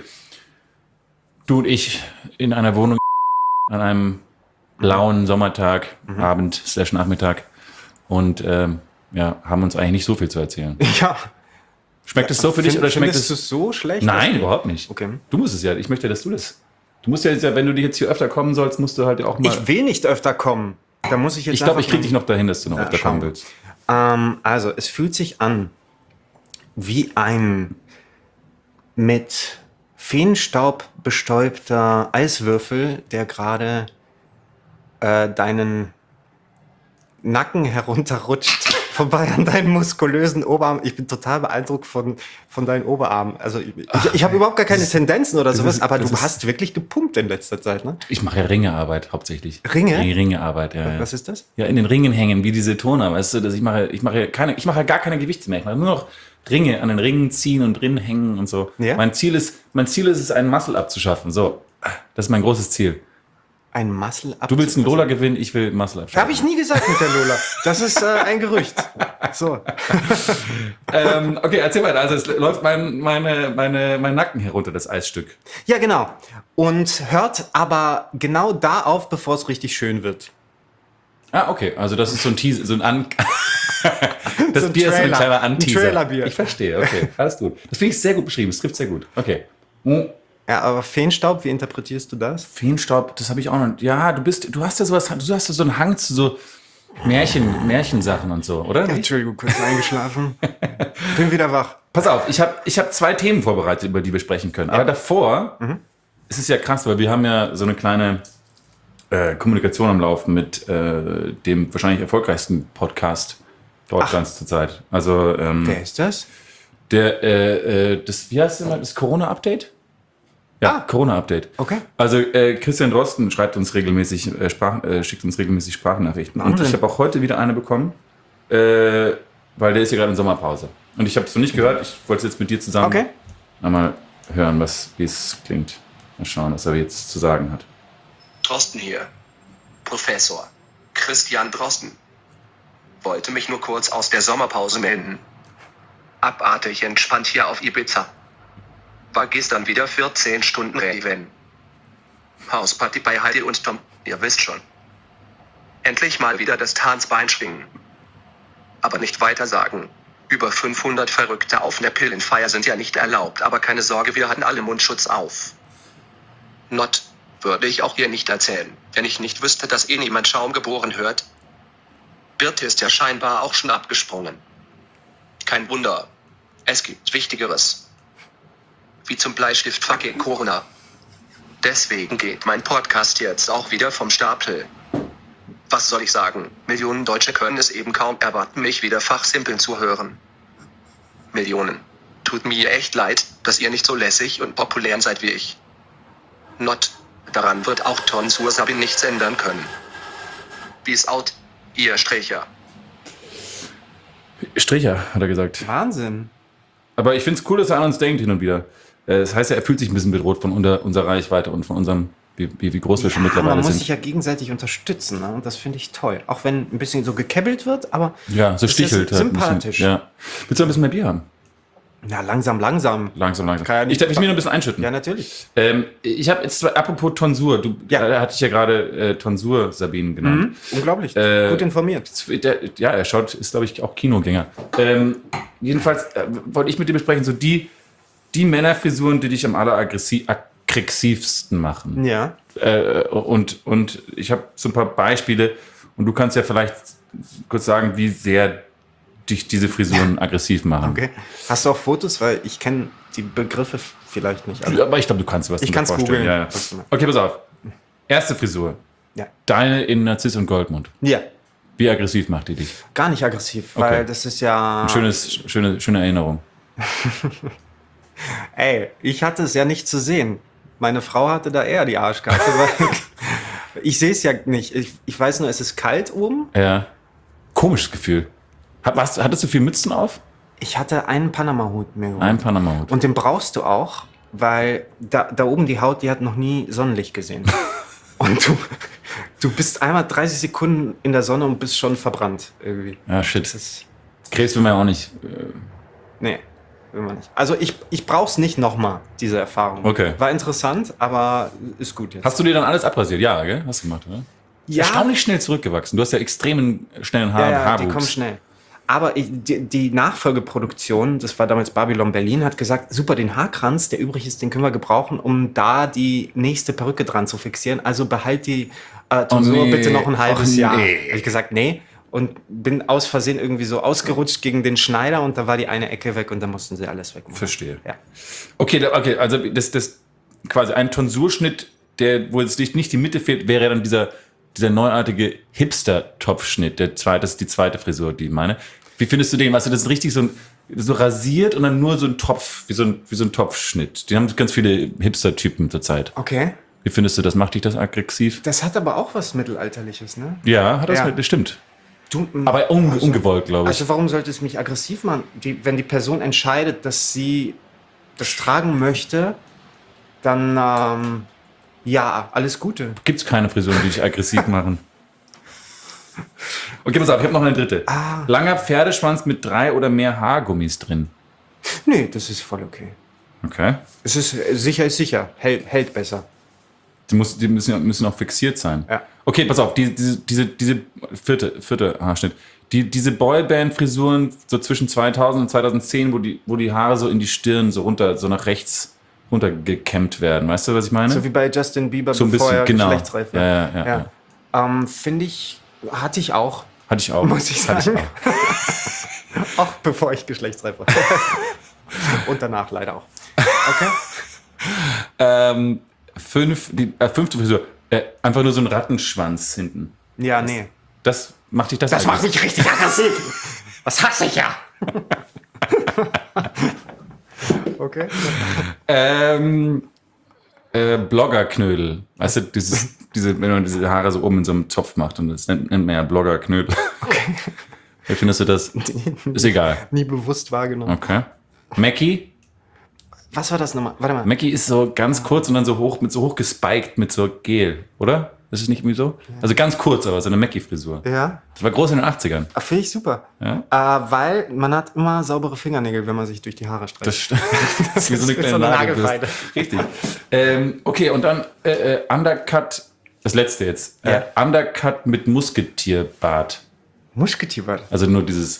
du und ich in einer Wohnung an einem blauen Sommertag, Mhm. Abend slash Nachmittag und ähm, ja, haben uns eigentlich nicht so viel zu erzählen. Ja. Schmeckt es so für dich Find- oder schmeckt findest es... du es so schlecht? Nein, überhaupt nicht. Okay. Du musst es ja. Ich möchte, dass du das... Du musst ja, jetzt, wenn du dich jetzt hier öfter kommen sollst, musst du halt auch mal... Ich will nicht öfter kommen. Da muss ich jetzt Ich glaube, ich einfach krieg mal- dich noch dahin, dass du noch Ja, öfter schauen kommen wir. willst. Ähm, also, es fühlt sich an wie ein mit Feenstaub bestäubter Eiswürfel, der gerade äh, deinen Nacken herunterrutscht, vorbei an deinen muskulösen Oberarm. Ich bin total beeindruckt von, von deinen Oberarmen. Also ich, ich, ich habe überhaupt gar keine das ist- Tendenzen oder das sowas, ist- aber das du ist- hast wirklich gepumpt in letzter Zeit, ne? Ich mache ja Ringearbeit hauptsächlich. Ringe? Ring- Ringearbeit, ja, ja. Was ist das? Ja, in den Ringen hängen, wie diese Turner, weißt du, dass ich mache, ich mache keine, ich mache gar keine Gewichte mehr. Ich mache nur noch Ringe an den Ringen ziehen und drin hängen und so. Ja? Mein Ziel ist, mein Ziel ist es, einen Muscle abzuschaffen. So, das ist mein großes Ziel. Ein Muscle up. Du willst einen Lola gewinnen, ich will Muscle abschaffen. Habe ich nie gesagt mit der Lola. Das ist äh, ein Gerücht. So. ähm, okay, erzähl weiter. Also es läuft mein, meine, meine, mein Nacken herunter, das Eisstück. Ja, genau. Und hört aber genau da auf, bevor es richtig schön wird. Ah, okay. Also das ist so ein Teaser, so ein An Das So ein Bier ist so ein Trailer. kleiner Ein Anteaser. Trailerbier. Ich verstehe, okay. Alles gut. Das finde ich sehr gut beschrieben. Es trifft sehr gut. Okay. Hm. Ja, aber Feenstaub, wie interpretierst du das? Feenstaub, das habe ich auch noch. Ja, du bist, du hast ja sowas, du hast ja so einen Hang zu so Märchen, Märchensachen und so, oder? Entschuldigung, kurz eingeschlafen. Bin wieder wach. Pass auf, ich habe ich hab zwei Themen vorbereitet, über die wir sprechen können. Aber davor ist es ja krass, weil wir haben ja so eine kleine äh, Kommunikation am Laufen mit äh, dem wahrscheinlich erfolgreichsten Podcast Deutschlands zurzeit. Also ähm, Wer ist das? der, äh, äh, das, wie heißt das immer, das Corona-Update? Ja, Ah. Corona-Update. Okay. Also äh, Christian Drosten schreibt uns regelmäßig, äh, Sprach, äh, schickt uns regelmäßig Sprachnachrichten. Und Wahnsinn. ich habe auch heute wieder eine bekommen, äh, weil der ist ja gerade in Sommerpause. Und ich habe es noch nicht gehört. Ich wollte es jetzt mit dir zusammen Okay. einmal hören, was, wie es klingt. Mal schauen, was er jetzt zu sagen hat. Drosten hier. Professor Christian Drosten. Wollte mich nur kurz aus der Sommerpause melden. Abartig entspannt hier auf Ibiza. War gestern wieder vierzehn Stunden Raven. Hausparty bei Heidi und Tom, ihr wisst schon. Endlich mal wieder das Tanzbein schwingen. Aber nicht weiter sagen. Über fünfhundert Verrückte auf einer Pillenfeier sind ja nicht erlaubt, aber keine Sorge, wir hatten alle Mundschutz auf. Not, würde ich auch hier nicht erzählen, wenn ich nicht wüsste, dass eh niemand Schaum geboren hört. Birte ist ja scheinbar auch schon abgesprungen. Kein Wunder. Es gibt Wichtigeres. Wie zum Bleistift fucking Corona. Deswegen geht mein Podcast jetzt auch wieder vom Stapel. Was soll ich sagen? Millionen Deutsche können es eben kaum erwarten, mich wieder fachsimpeln zu hören. Millionen. Tut mir echt leid, dass ihr nicht so lässig und populär seid wie ich. Not. Daran wird auch Tonsur Sabin nichts ändern können. Peace out, ihr Stricher. Stricher, hat er gesagt. Wahnsinn. Aber ich finde es cool, dass er an uns denkt hin und wieder. Das heißt, er fühlt sich ein bisschen bedroht von unter, unserer Reichweite und von unserem, wie, wie, wie groß wir schon Ja, mittlerweile man muss sind. sich ja gegenseitig unterstützen, ne? Und das finde ich toll. Auch wenn ein bisschen so gekebbelt wird, aber Ja, so es stichelt ist halt. ein bisschen. sympathisch. Ja. Willst du ein bisschen mehr Bier haben? Ja, langsam, langsam. Langsam, langsam. Kann ja nicht- Ich darf mich mir noch ein bisschen einschütten. Ja, natürlich. Ähm, ich habe jetzt, zwar- apropos Tonsur, du Ja. äh, hatte ich ja gerade äh, Tonsur Sabine genannt. Mhm. Unglaublich. Äh, Gut informiert. Der, ja, er schaut, ist glaube ich auch Kinogänger. Ähm, jedenfalls äh, wollte ich mit dir besprechen, so die, die Männerfrisuren, die dich am alleraggressivsten machen. Ja. Äh, und, und ich habe so ein paar Beispiele und du kannst ja vielleicht kurz sagen, wie sehr dich diese Frisuren aggressiv machen. Okay. Hast du auch Fotos? Weil ich kenne die Begriffe vielleicht nicht. Also, Aber ich glaube, du kannst was ich dir kann es vorstellen. googeln. Ja, ja. Was du meinst. Okay, pass auf. Erste Frisur. Ja. Deine in Narziss und Goldmund. Ja. Wie aggressiv macht die dich? Gar nicht aggressiv, weil Okay. das ist ja. Ein schönes, schöne, schöne Erinnerung. Ey, ich hatte es ja nicht zu sehen. Meine Frau hatte da eher die Arschkarte. weil ich sehe es ja nicht. Ich, ich weiß nur, es ist kalt oben. Ja. Komisches Gefühl. Hat, was, hattest du viel Mützen auf? Ich hatte einen Panama-Hut mir geholt. Ein Panama-Hut. Und den brauchst du auch, weil da, da oben die Haut, die hat noch nie Sonnenlicht gesehen. Und du, du bist einmal dreißig Sekunden in der Sonne und bist schon verbrannt irgendwie. Ja, shit. Das ist, Krebs will man ja auch nicht. Äh, nee, will man nicht. Also ich, ich brauch's nicht nochmal, diese Erfahrung. Okay. War interessant, aber ist gut jetzt. Hast du dir dann alles abrasiert? Ja, gell? Hast du gemacht, oder? Ja. Erstaunlich schnell zurückgewachsen. Du hast ja extremen schnellen Haar Ja, ja, Haarwuchs. die kommen schnell. Aber ich, die, die Nachfolgeproduktion, das war damals Babylon Berlin, hat gesagt, super, den Haarkranz, der übrig ist, den können wir gebrauchen, um da die nächste Perücke dran zu fixieren. Also behalt die äh, Tonsur Oh, nee. bitte noch ein halbes Och, Jahr. nee. Habe ich gesagt, nee. Und bin aus Versehen irgendwie so ausgerutscht gegen den Schneider und da war die eine Ecke weg und da mussten sie alles wegmachen. Verstehe. Ja. Okay, da, okay, also das, das quasi ein Tonsurschnitt, der, wo jetzt nicht, nicht die Mitte fehlt, wäre dann dieser, dieser neuartige Hipster-Topfschnitt. Der zweite, das ist die zweite Frisur, die ich meine. Wie findest du den? Weißt du, das ist richtig so, ein, so rasiert und dann nur so ein Topf, wie so ein, wie so ein Topfschnitt. Die haben ganz viele Hipster-Typen zurzeit. Okay. Wie findest du das? Macht dich das aggressiv? Das hat aber auch was Mittelalterliches, ne? Ja, hat das Ja. halt bestimmt. Du, Aber un, ungewollt, glaube ich. Also warum sollte es mich aggressiv machen? Die, wenn die Person entscheidet, dass sie das tragen möchte, dann ähm, ja, alles Gute. Gibt es keine Frisuren, die dich aggressiv machen? Okay, pass auf, ich habe noch eine dritte. Ah. Langer Pferdeschwanz mit drei oder mehr Haargummis drin. Nee, das ist voll okay. Okay. Es ist äh, sicher ist sicher, hält, hält besser. Die, muss, die müssen, müssen auch fixiert sein. Ja. Okay, pass auf, die, diese, diese, diese vierte, vierte Haarschnitt. Die, diese Boyband-Frisuren so zwischen zweitausend und zweitausendzehn, wo die, wo die Haare so in die Stirn so runter, so nach rechts runtergekämmt werden. Weißt du, was ich meine? So wie bei Justin Bieber, So ein bevor bisschen, er genau. geschlechtsreif war. Ja, ja, ja, ja. Ähm, Finde ich, hatte ich auch. Hatte ich auch. Muss ich Hatte sagen. auch. Auch bevor ich geschlechtsreif war. Und danach leider auch. Okay. Ähm, fünf, die äh, fünfte Frisur. Äh, einfach nur so ein Rattenschwanz hinten. Ja, nee. Das macht dich das Das macht aggressiv? mich richtig aggressiv. Das hasse ich ja. Okay. Ähm, äh, Bloggerknödel. Weißt du, dieses, diese, wenn man diese Haare so oben in so einem Zopf macht und das nennt, nennt man ja Bloggerknödel. Okay. Wie findest du das? Ist egal. Nie bewusst wahrgenommen. Okay. Mackie? Was war das nochmal? Warte mal. Mackie ist so ganz kurz und dann so hoch, mit so hoch gespiked mit so Gel, oder? Das ist nicht irgendwie so? Also ganz kurz, aber so eine Mackie-Frisur. Ja. Das war groß in den achtzigern. Ah, finde ich super. Ja? Äh, weil man hat immer saubere Fingernägel, wenn man sich durch die Haare streicht. Das stimmt. Das ist wie so eine ist kleine so eine Nagelbürste. Nagelfeile. Richtig. Ähm, okay, und dann äh, äh, Undercut, das letzte jetzt. Äh, Ja. Undercut mit Musketierbart. Musketierbart. Also nur dieses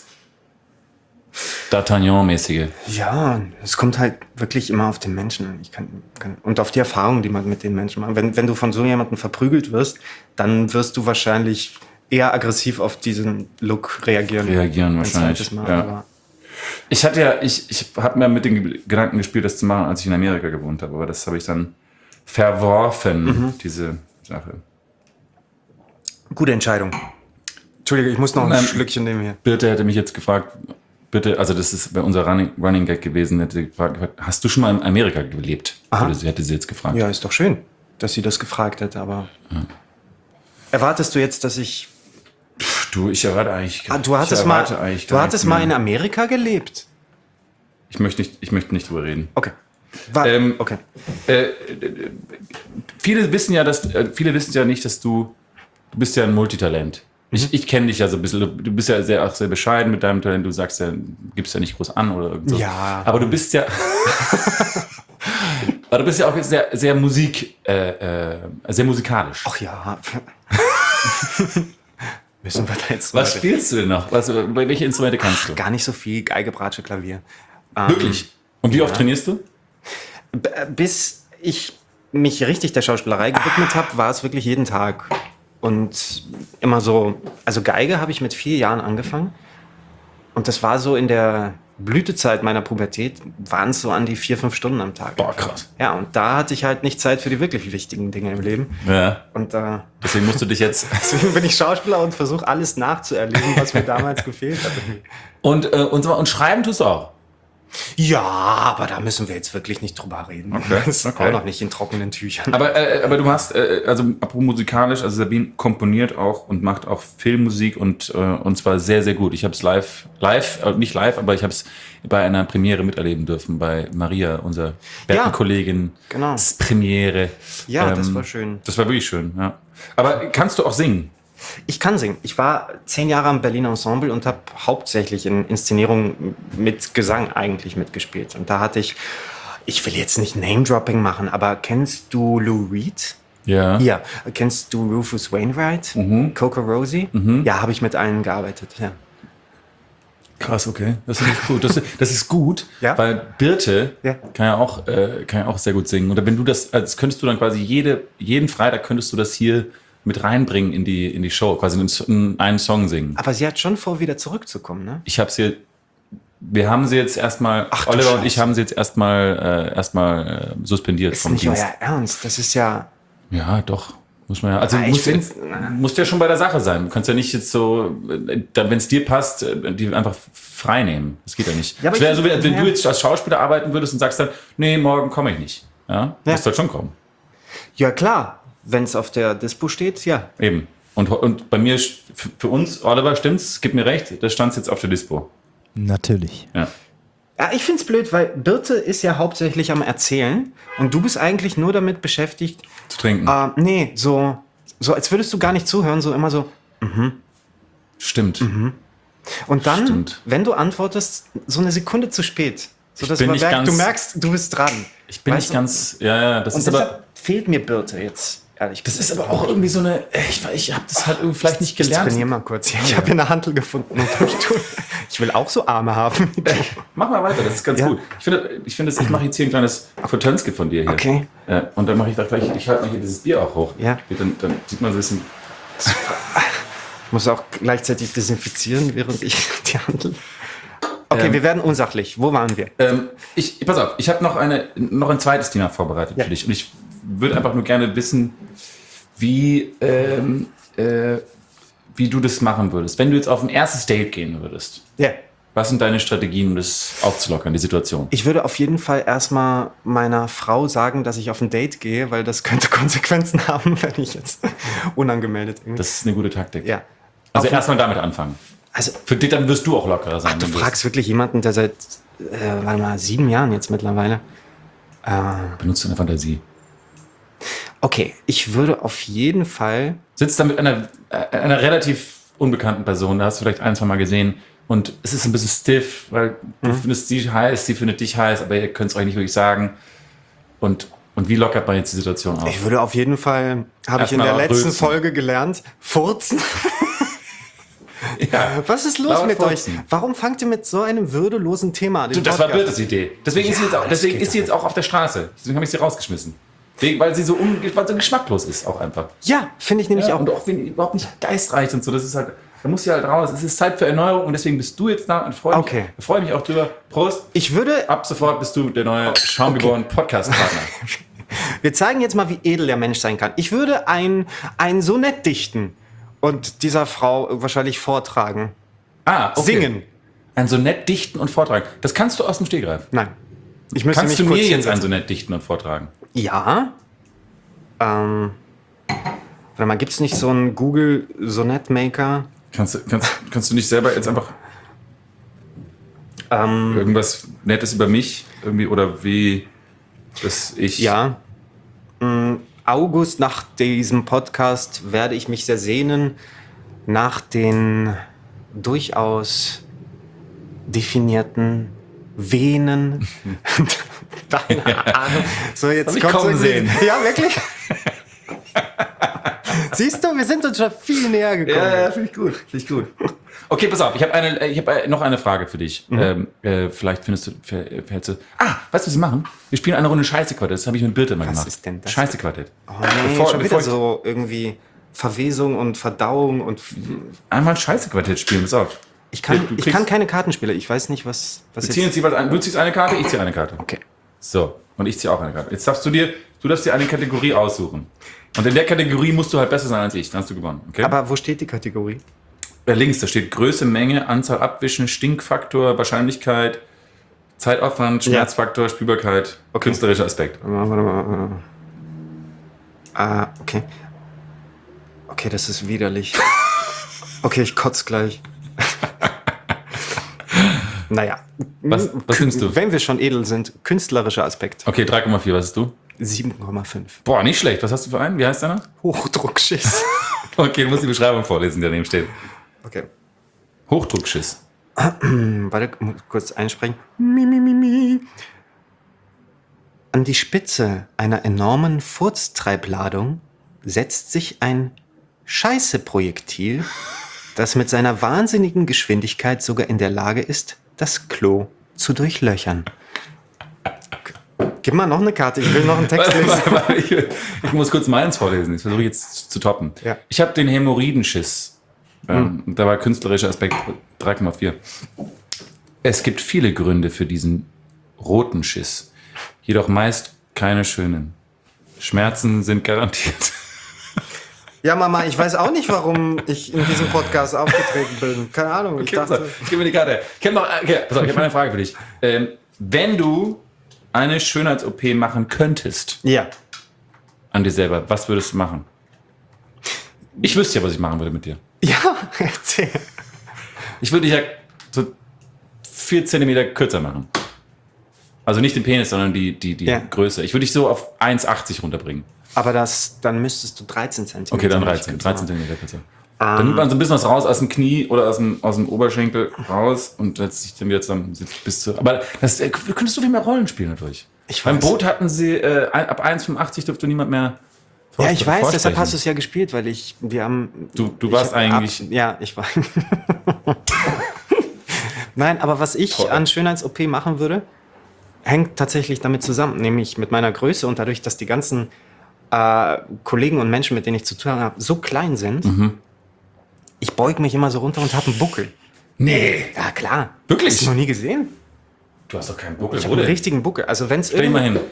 D'Artagnan-mäßige. Ja, es kommt halt wirklich immer auf den Menschen an. Ich kann, kann, und auf die Erfahrung, die man mit den Menschen macht. Wenn, wenn du von so jemandem verprügelt wirst, dann wirst du wahrscheinlich eher aggressiv auf diesen Look reagieren. Reagieren Ein wahrscheinlich. zweites Mal, Ja. aber Ich hatte ja, ich, ich habe mir mit den Gedanken gespielt, das zu machen, als ich in Amerika gewohnt habe. Aber das habe ich dann verworfen, Mhm. diese Sache. gute Entscheidung. Entschuldige, ich muss noch ein Ähm, Schlückchen nehmen hier. Birte hätte mich jetzt gefragt, bitte, also das ist bei unser Running, Running Gag gewesen, hätte gefragt, hast du schon mal in Amerika gelebt? Aha. Oder sie hätte sie jetzt gefragt. Ja, ist doch schön, dass sie das gefragt hätte, aber erwartest du jetzt, dass ich... Pff, du, ich erwarte eigentlich. Ah, du hattest ich mal, erwarte eigentlich du gar hattest nichts mal mehr. in Amerika gelebt? Ich möchte nicht, ich möchte nicht drüber reden. Okay. War, Ähm, okay. Äh, äh, viele wissen ja, dass äh, viele wissen ja nicht, dass du du bist ja ein Multitalent. Ich, ich kenne dich ja so ein bisschen. Du, du bist ja sehr, auch sehr bescheiden mit deinem Talent. Du sagst ja, gibst ja nicht groß an oder irgend so. Ja. Aber du bist ja. Aber du bist ja auch jetzt sehr, sehr Musik, äh, äh, sehr musikalisch. Ach ja. Müssen wir da jetzt Was Leute- spielst du denn noch? Was, welche Instrumente kannst du? Gar nicht so viel. Geige, Bratsche, Klavier. Ähm, Wirklich? Und wie oft trainierst du? b- Bis ich mich richtig der Schauspielerei gewidmet habe, war es wirklich jeden Tag. Und immer so, also Geige habe ich mit vier Jahren angefangen. Und das war so in der Blütezeit meiner Pubertät, waren es so an die vier, fünf Stunden am Tag. Boah, krass. Ja, und da hatte ich halt nicht Zeit für die wirklich wichtigen Dinge im Leben. Ja. Und äh, Deswegen musst du dich jetzt. deswegen bin ich Schauspieler und versuche alles nachzuerleben, was mir damals gefehlt hat. Und, äh, und, so- und schreiben tust du auch. Ja, aber da müssen wir jetzt wirklich nicht drüber reden. Okay, Das ist okay. auch noch nicht in trockenen Tüchern. Aber, äh, aber du hast, äh, also apropos musikalisch, also Sabine komponiert auch und macht auch Filmmusik und, äh, und zwar sehr, sehr gut. Ich habe es live, live, äh, nicht live, aber ich habe es bei einer Premiere miterleben dürfen, bei Maria, unserer Berten-Kollegin. genau. Premiere. Ja, das Ähm, war schön. Das war wirklich schön, ja. Aber kannst du auch singen? Ich kann singen. Ich war zehn Jahre am Berliner Ensemble und habe hauptsächlich in Inszenierungen mit Gesang eigentlich mitgespielt. Und da hatte ich, ich will jetzt nicht Name-Dropping machen, aber kennst du Lou Reed? Ja. Ja. Kennst du Rufus Wainwright? Mhm. Coco Rosie? Ja, habe ich mit allen gearbeitet. Ja. Krass, okay. Das ist gut. Das, das ist gut, Ja. weil Birte Ja. kann ja auch, äh, kann ja auch sehr gut singen. Oder wenn du das, als könntest du dann quasi jede, jeden Freitag könntest du das hier mit reinbringen in die, in die Show, quasi einen, einen Song singen. Aber sie hat schon vor, wieder zurückzukommen, ne? Ich habe sie, wir haben sie jetzt erstmal, Ach du Oliver und Scheiße. ich haben sie jetzt erstmal, äh, erstmal äh, suspendiert Ist vom nicht Dienst. euer Ernst. Das ist ja... Ja, doch. Muss man ja. Also Ah, du ich musst, find's- ja, musst ja schon bei der Sache sein. Du kannst ja nicht jetzt so, wenn es dir passt, äh, die einfach frei nehmen. Das geht ja nicht. Ja, aber Es wäre ich- so, wenn wenn ja. du jetzt als Schauspieler arbeiten würdest und sagst dann, nee, morgen komme ich nicht. Ja, Ja. musst halt schon kommen. Ja, klar. Wenn es auf der Dispo steht, ja. Eben. Und, und bei mir, für für uns, Oliver, stimmt's, gib mir recht, das stand jetzt auf der Dispo. Natürlich. Ja. Ja, ich find's blöd, weil Birte ist ja hauptsächlich am Erzählen und du bist eigentlich nur damit beschäftigt, Zu trinken. äh, nee, so, so als würdest du gar nicht zuhören, so immer so. Stimmt. Und dann, Stimmt. wenn du antwortest, so eine Sekunde zu spät. So dass bin man nicht merkt, ganz- du merkst, du bist dran. Ich bin Weißt nicht du? ganz, ja, ja, das Und ist deshalb aber, fehlt mir Birte jetzt, ehrlich das gesagt. ist aber auch irgendwie so eine, ich, ich habe das halt irgendwie vielleicht nicht Ich gelernt. trainiere mal kurz. Ich habe hier eine Hantel gefunden. Und ich, tu- ich will auch so Arme haben. Mach mal weiter, das ist ganz Ja. gut. Ich finde, ich, finde, das- ich mache jetzt hier ein kleines Aquatönske von dir hier. Okay. Äh, und dann mache ich da gleich, ich halte mal hier dieses Bier auch hoch. Ja. Dann, dann sieht man so ein bisschen. Ich muss auch gleichzeitig desinfizieren, während ich die Hantel... Okay, Ähm. wir werden unsachlich. Wo waren wir? Ähm, ich, pass auf, ich habe noch, eine, noch ein zweites Thema vorbereitet Ja. für dich. Und ich würde einfach nur gerne wissen, wie, ähm, äh, wie du das machen würdest. Wenn du jetzt auf ein erstes Date gehen würdest, Ja. was sind deine Strategien, um das aufzulockern, die Situation? Ich würde auf jeden Fall erstmal meiner Frau sagen, dass ich auf ein Date gehe, weil das könnte Konsequenzen haben, wenn ich jetzt unangemeldet irgendwie. Das ist eine gute Taktik. Ja. Also Auf- erstmal damit anfangen. Also, Für dich, dann wirst du auch lockerer sein. ach, du wenn fragst wirklich jemanden, der seit, äh, warte mal, sieben Jahren jetzt mittlerweile. Äh, Benutzt deine Fantasie. Okay, ich würde auf jeden Fall... Sitzt da mit einer, äh, einer relativ unbekannten Person, da hast du vielleicht ein, zwei Mal gesehen und es ist ein bisschen stiff, weil du Mhm. findest sie heiß, sie findet dich heiß, aber ihr könnt es euch nicht wirklich sagen. Und, und wie lockert man jetzt die Situation auf? Ich würde auf jeden Fall, habe ich in Erstmal der letzten rülpsen. Folge gelernt, furzen. Ja. Was ist los Laut mit furzen. euch? Warum fangt ihr mit so einem würdelosen Thema an? Du, den das war Podcast? Birtes Idee. Deswegen, ist, sie Ja, jetzt auch, das deswegen geht ist sie doch jetzt auch auf der Straße. Deswegen habe ich sie rausgeschmissen. Wegen, weil sie so, un, weil so geschmacklos ist auch einfach. Ja, finde ich nämlich Ja, auch. und auch wenn überhaupt nicht geistreich und so. Das ist halt, da muss sie halt raus. Es ist Zeit für Erneuerung und deswegen bist du jetzt da und freue mich, Okay. freue mich auch drüber. Prost. Ich würde, Ab sofort bist du der neue schaumgeborene Podcast-Partner. wir zeigen jetzt mal, wie edel der Mensch sein kann. Ich würde ein, ein Sonett dichten und dieser Frau wahrscheinlich vortragen. Ah, okay. Singen. Ein Sonett dichten und vortragen. Das kannst du aus dem Stegreif. Nein. Ich müsste Kannst du mich mir kurz jetzt ein hinsetzen. Sonett dichten und vortragen? Ja. Ähm. Warte mal, gibt es nicht so einen Google Sonett-Maker? Kannst, du- kannst, kannst du nicht selber jetzt einfach Ähm, irgendwas Nettes über mich irgendwie oder wie, dass ich... ja. Mm, August, nach diesem Podcast werde ich mich sehr sehnen nach den durchaus definierten Venen deiner Ahnung. So, jetzt Hab ich kommt's kommen irgendwie- sehen. Ja, wirklich? Siehst du, wir sind uns schon viel näher gekommen. Ja, ja, finde ich gut. Finde ich gut. Okay, pass auf, ich habe eine, ich hab äh, noch eine Frage für dich. Mhm. Ähm, äh, vielleicht findest du, fällst du. Ah, weißt du, was wir machen? Wir spielen eine Runde Scheiße-Quartett. Das habe ich mit Birte mal Was gemacht. ist denn das? Scheiße-Quartett. Oh nee, Bevor- schon bevor wieder ich- so irgendwie Verwesung und Verdauung und Einmal Scheiße-Quartett spielen, pass auf. ich kann, Du ich kriegst- kann keine Kartenspiele. Ich weiß nicht, was, was Wir ziehen jetzt jeweils ein. Du ziehst eine Karte, ich ziehe eine Karte. Okay. So, und ich ziehe auch eine Karte. Jetzt darfst du dir, du darfst dir eine Kategorie aussuchen. Und in der Kategorie musst du halt besser sein als ich. Dann hast du gewonnen. Okay? Aber wo steht die Kategorie? Äh, links, da steht Größe, Menge, Anzahl Abwischen, Stinkfaktor, Wahrscheinlichkeit, Zeitaufwand, Schmerzfaktor, Spielbarkeit, Okay. künstlerischer Aspekt. Warte mal, warte mal, warte mal. Ah, okay. Okay, das ist widerlich. Okay, ich kotz gleich. Naja. Was- was nimmst du? Wenn wir schon edel sind, künstlerischer Aspekt. Okay, drei Komma vier, was hast du? sieben Komma fünf. Boah, nicht schlecht. Was hast du für einen? Wie heißt deiner? Hochdruckschiss. Okay, du musst die Beschreibung vorlesen, die daneben steht. Okay. Hochdruckschiss. Warte, muss kurz einsprechen. Mi, mi, mi, mi. An die Spitze einer enormen Furztreibladung setzt sich ein Scheiße-Projektil, das mit seiner wahnsinnigen Geschwindigkeit sogar in der Lage ist, das Klo zu durchlöchern. Gib mal noch eine Karte, ich will noch einen Text lesen. Warte, warte, ich, ich muss kurz meins vorlesen. Das versuche ich jetzt zu toppen. Ja. Ich habe den Hämorrhoidenschiss. Ähm, Da war künstlerischer Aspekt drei Komma vier. Es gibt viele Gründe für diesen roten Schiss, jedoch meist keine schönen. Schmerzen sind garantiert. Ja, Mama, ich weiß auch nicht, warum ich in diesem Podcast aufgetreten bin. Keine Ahnung, ich Okay, pass auf, dachte... gib mir die Karte. Ich habe noch, okay, pass auf, ich habe eine Frage für dich. Ähm, wenn du eine Schönheits-O P machen könntest Ja. an dir selber, was würdest du machen? Ich wüsste ja, was ich machen würde mit dir. Ja, erzähl. Ich würde dich ja so vier Zentimeter kürzer machen. Also nicht den Penis, sondern die, die, die Ja. Größe. Ich würde dich so auf eins Komma achtzig runterbringen. Aber das, dann müsstest du dreizehn Zentimeter. Okay, dann nicht dreizehn. kürzer dreizehn machen. Zentimeter kürzer. Dann nimmt man so ein bisschen was raus aus dem Knie oder aus dem, aus dem Oberschenkel raus und setzt sich dann wieder zusammen. sitzt Bis zu, aber das, äh, du könntest so viel mehr Rollen spielen dadurch. Ich Beim weiß. Boot hatten sie, äh, ein- ab eins Komma fünfundachtzig dürfte niemand mehr Ja, ich weiß, deshalb vorsprechen. hast du es ja gespielt, weil ich, wir haben... Du- du ich warst hab eigentlich- Ab, ja, ich war... Nein, aber was ich Toll. an Schönheits-O P machen würde, hängt tatsächlich damit zusammen, nämlich mit meiner Größe und dadurch, dass die ganzen äh, Kollegen und Menschen, mit denen ich zu tun habe, so klein sind. Mhm. Ich beug mich immer so runter und habe einen Buckel. Nee. Ja, klar. Wirklich? Hast du noch nie gesehen? Du hast doch keinen Buckel. Ich Wo habe einen denn? richtigen Buckel. Also wenn es Stell dich mal hin.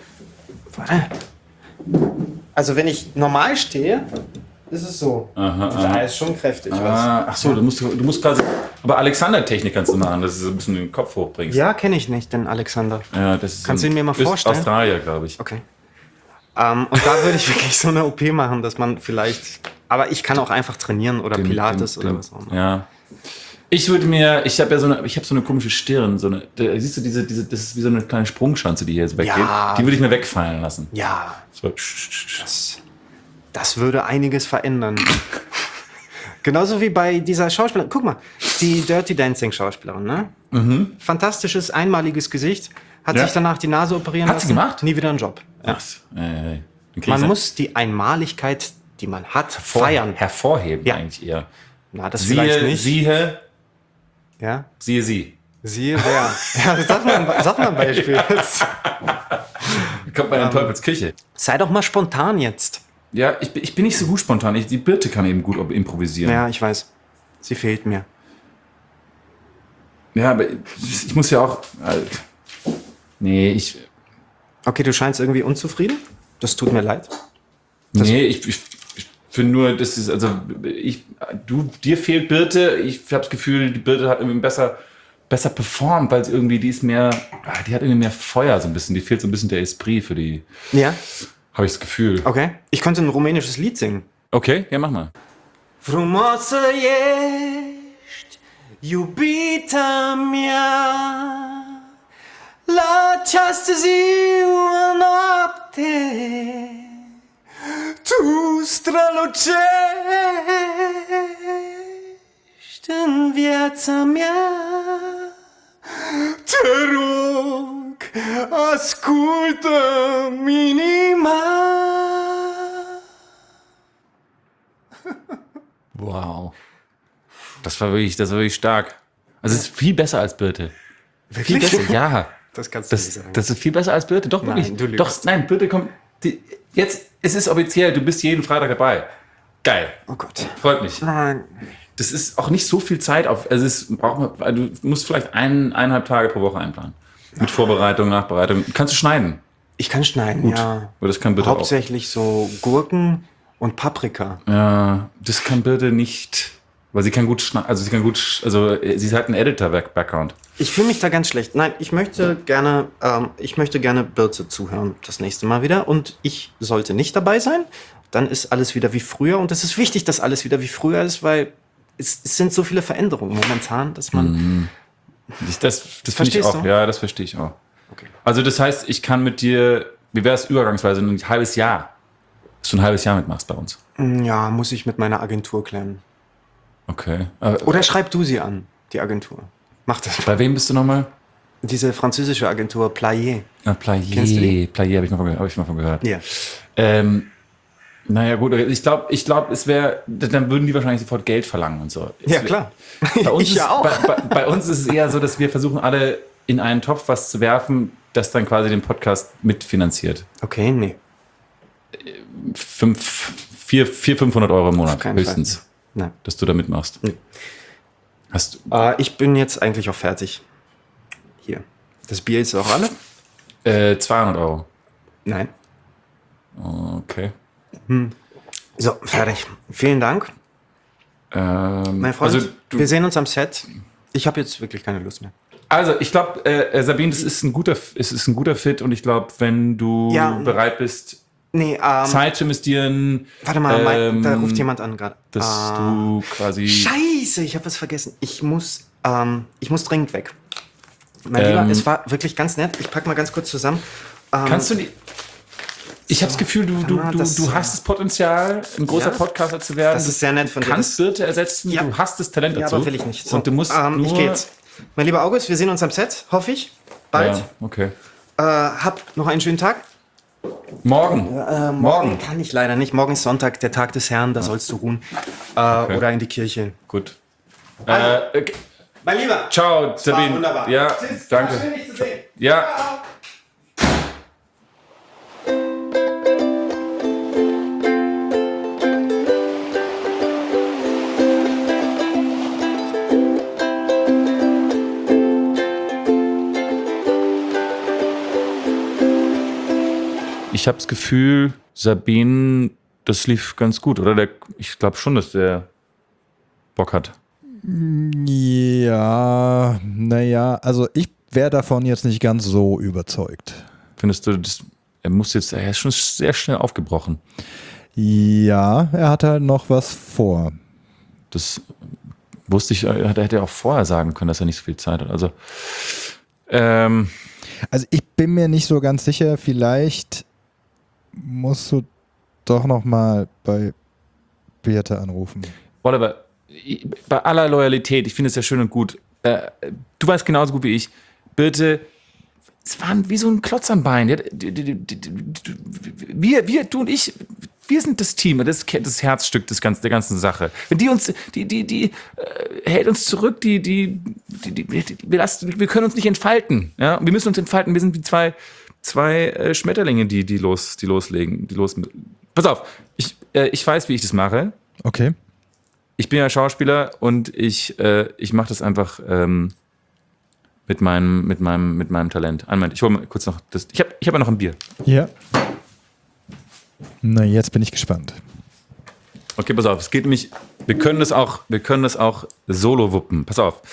Also wenn ich normal stehe, ist es so. Aha, Und aha. da ist schon kräftig. Ah, ach so, du musst, du musst quasi. Aber Alexander-Technik kannst du machen, dass du so ein bisschen den Kopf hochbringst. Ja, kenne ich nicht, den Alexander. Ja, das ist Kannst so du ihn mir mal vorstellen? Australier, glaube ich. Okay. Ähm, und da würde ich wirklich so eine O P machen, dass man vielleicht... Aber ich kann auch einfach trainieren oder Den- Pilates den- oder den- was auch immer. Ja. Ich würde mir, ich habe ja so eine, ich habe so eine komische Stirn, so eine, da, siehst du diese, diese, das ist wie so eine kleine Sprungschanze, die hier jetzt weggeht. Ja. Die würde ich mir wegfallen lassen. Ja, So. das, Das würde einiges verändern. Genauso wie bei dieser Schauspielerin. Guck mal, die Dirty Dancing Schauspielerin, ne? Mhm. Fantastisches, einmaliges Gesicht. Hat Ja. sich danach die Nase operieren Hat lassen. sie gemacht? Nie wieder einen Job. Ja. Ach, äh, Man muss die Einmaligkeit, die man hat, feiern. hervorheben Ja. eigentlich eher. Na, das vielleicht Siehe, nicht. siehe, Ja? siehe sie. Siehe wer. Ja, sag mal, ein- sag mal ein Beispiel. Kommt bei der Teufelsküche. Sei doch mal spontan jetzt. Ja, ich, bin- ich bin nicht so gut spontan. Ich, die Birte kann eben gut improvisieren. Ja, ich weiß. Sie fehlt mir. Ja, aber ich, ich muss ja auch. Äh, nee, ich. Okay, du scheinst irgendwie unzufrieden. Das tut mir leid. Das- nee, ich, ich, ich finde nur, das ist, also, ich, du, dir fehlt Birte. Ich habe das Gefühl, die Birte hat irgendwie besser, besser performt, weil sie irgendwie, die ist mehr, ah, die hat irgendwie mehr Feuer so ein bisschen. Die fehlt so ein bisschen der Esprit für die, Ja, habe ich das Gefühl. okay. Ich könnte ein rumänisches Lied singen. Okay, ja, mach mal. Frumoasă ești, iubita mea, la această ziua noapte, tu strălucești în viața mea. Te rog, ascultă-mi inima. Wow. Das war wirklich, das war wirklich stark. Also es ist viel besser als Birte. Viel besser, ja. Das kannst du nicht Das, sagen. das ist viel besser als Birte. Doch, Nein, wirklich. du lügst. Doch, nein, Birte kommt. Die, jetzt, es ist offiziell, du bist jeden Freitag dabei. Geil. Oh Gott. Freut mich. Nein. Das ist auch nicht so viel Zeit auf. Also es braucht man, du musst vielleicht ein, eineinhalb Tage pro Woche einplanen. Mit Vorbereitung, Nachbereitung. Kannst du schneiden? Ich kann schneiden, Gut. ja. Aber das kann Birte Hauptsächlich so Gurken und Paprika. auch. Ja, das kann Birte nicht. Weil sie kann gut schneiden. Also sie kann gut. sch- Also äh, sie hat einen Editor-Background. Ich fühle mich da ganz schlecht. Nein, ich möchte gerne, ähm, ich möchte gerne Birte zuhören das nächste Mal wieder. Und ich sollte nicht dabei sein. Dann ist alles wieder wie früher. Und es ist wichtig, dass alles wieder wie früher ist, weil es, es sind so viele Veränderungen momentan, dass man. Ich, das das finde ich Verstehst auch. du? Ja, das verstehe ich auch. Okay. Also das heißt, ich kann mit dir, wie wäre es übergangsweise, ein halbes Jahr, dass du ein halbes Jahr mitmachst bei uns. Ja, muss ich mit meiner Agentur klären. Okay. Äh, Oder schreib du sie an, die Agentur. Mach das. bei wem bist du nochmal? Diese französische Agentur Player. Ah, Kennst du Player. die? Player habe ich, mal von- hab ich mal von gehört. Ja. Ähm, naja gut, ich glaube, ich glaub, es wäre, dann würden die wahrscheinlich sofort Geld verlangen und so. Es Ja, wär- klar. Bei uns, Ich ist, ja auch. Bei, bei, bei uns ist es eher so, dass wir versuchen, alle in einen Topf was zu werfen, das dann quasi den Podcast mitfinanziert. Okay, nee. Fünf, vier, vier, fünfhundert Euro im Monat keinen höchstens, Fall. Nein. dass du da mitmachst. Nee. Hast Äh, ich bin jetzt eigentlich auch fertig. Hier. Das Bier ist auch alle? äh, zweihundert Euro. Nein. Okay. So, fertig. Vielen Dank, Ähm, mein Freund. also, du, wir sehen uns am Set. Ich habe jetzt wirklich keine Lust mehr. also ich glaube, äh, Sabine, das ist ein guter, es ist ein guter Fit und ich glaube, wenn du Ja. bereit bist, Nee, ähm, Zeit zu investieren, warte mal, mein, ähm, da ruft jemand an gerade. dass Ah. du quasi. Scheiße, ich habe was vergessen. Ich muss, ähm, ich muss dringend weg. Mein Ähm, Lieber, es war wirklich ganz nett. Ich pack mal ganz kurz zusammen. Ähm, Kannst du die. Ich habe das Gefühl, du, du, Kann man du, das- du hast das Potenzial, ein großer Ja. Podcaster zu werden. Das ist sehr nett von Du dir. kannst Birte ersetzen, Ja. du hast das Talent Ja, dazu. aber will ich nicht. So, Und du musst ähm, nur... ich geh jetzt. Mein lieber August, wir sehen uns am Set, hoffe ich. Bald. Ja, okay. Äh, hab noch einen schönen Tag. Morgen. Äh, morgen, Morgen. kann ich leider nicht. Morgen ist Sonntag, der Tag des Herrn, da sollst du ruhen. Äh, Oder in die Kirche. Gut. Also, Äh, okay. Mein Lieber. Ciao, Sabine. wunderbar. Ja, Tschüss, danke. war schön, dich zu sehen. Ja. Ich habe das Gefühl, Sabine, das lief ganz gut, oder? Der, ich glaube schon, dass der Bock hat. Ja, naja, also ich wäre davon jetzt nicht ganz so überzeugt. Findest du, das, er muss jetzt, er ist schon sehr schnell aufgebrochen. Ja, er hat halt noch was vor. Das wusste ich, er hätte ja auch vorher sagen können, dass er nicht so viel Zeit hat. Also, ähm, Also ich bin mir nicht so ganz sicher, vielleicht musst du doch nochmal bei Birte anrufen. Oliver, bei aller Loyalität, ich finde es ja schön und gut, äh, du weißt genauso gut wie ich, Birte, es war wie so ein Klotz am Bein. Wir, wir, du und ich, wir sind das Team, das, das Herzstück des ganzen, der ganzen Sache. Wenn die uns, die, die, die äh, hält uns zurück, die, die, die, die, die wir, lassen, wir können uns nicht entfalten. Ja? Wir müssen uns entfalten. Wir sind wie zwei, zwei äh, Schmetterlinge, die, die los, die loslegen, die los. Pass auf, ich, äh, ich weiß, wie ich das mache. Okay. Ich bin ja Schauspieler und ich, äh, ich mache das einfach. Ähm, Mit meinem, mit meinem, mit meinem Talent. Einen Moment, ich hole mal kurz noch das. Ich habe ich hab ja noch ein Bier. Ja. Na, jetzt bin ich gespannt. Okay, pass auf. Es geht nämlich. Wir können das auch, wir können das auch solo wuppen. Pass auf.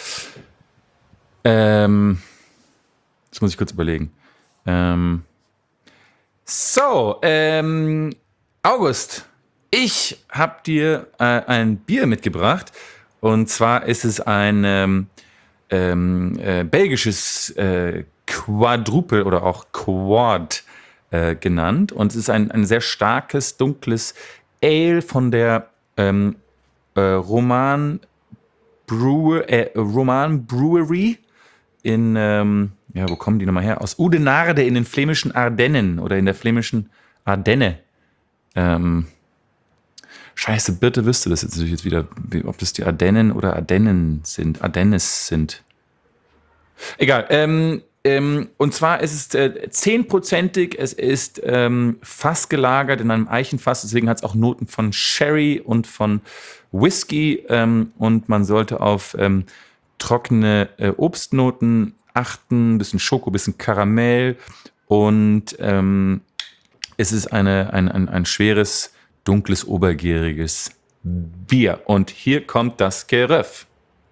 Ähm. Jetzt muss ich kurz überlegen. Ähm. So, ähm. August, ich habe dir äh, ein Bier mitgebracht. Und zwar ist es ein. Ähm, Ähm, äh, belgisches äh, Quadruple oder auch Quad äh, genannt. Und es ist ein, ein sehr starkes, dunkles Ale von der ähm, äh, Roman, Brewer, äh, Roman Brewery in, ähm, ja, wo kommen die nochmal her? Aus Oudenarde in den flämischen Ardennen oder in der flämischen Ardenne. Ähm, Scheiße, Birte wüsste das jetzt natürlich jetzt wieder, ob das die Ardennen oder Ardennen sind, Ardennes sind. Egal. Ähm, ähm, und zwar ist es äh, zehnprozentig, es ist ähm, fassgelagert in einem Eichenfass, deswegen hat es auch Noten von Sherry und von Whisky ähm, und man sollte auf ähm, trockene äh, Obstnoten achten, ein bisschen Schoko, ein bisschen Karamell und ähm, es ist eine, ein, ein, ein schweres dunkles, obergäriges Bier. Und hier kommt das Geröff.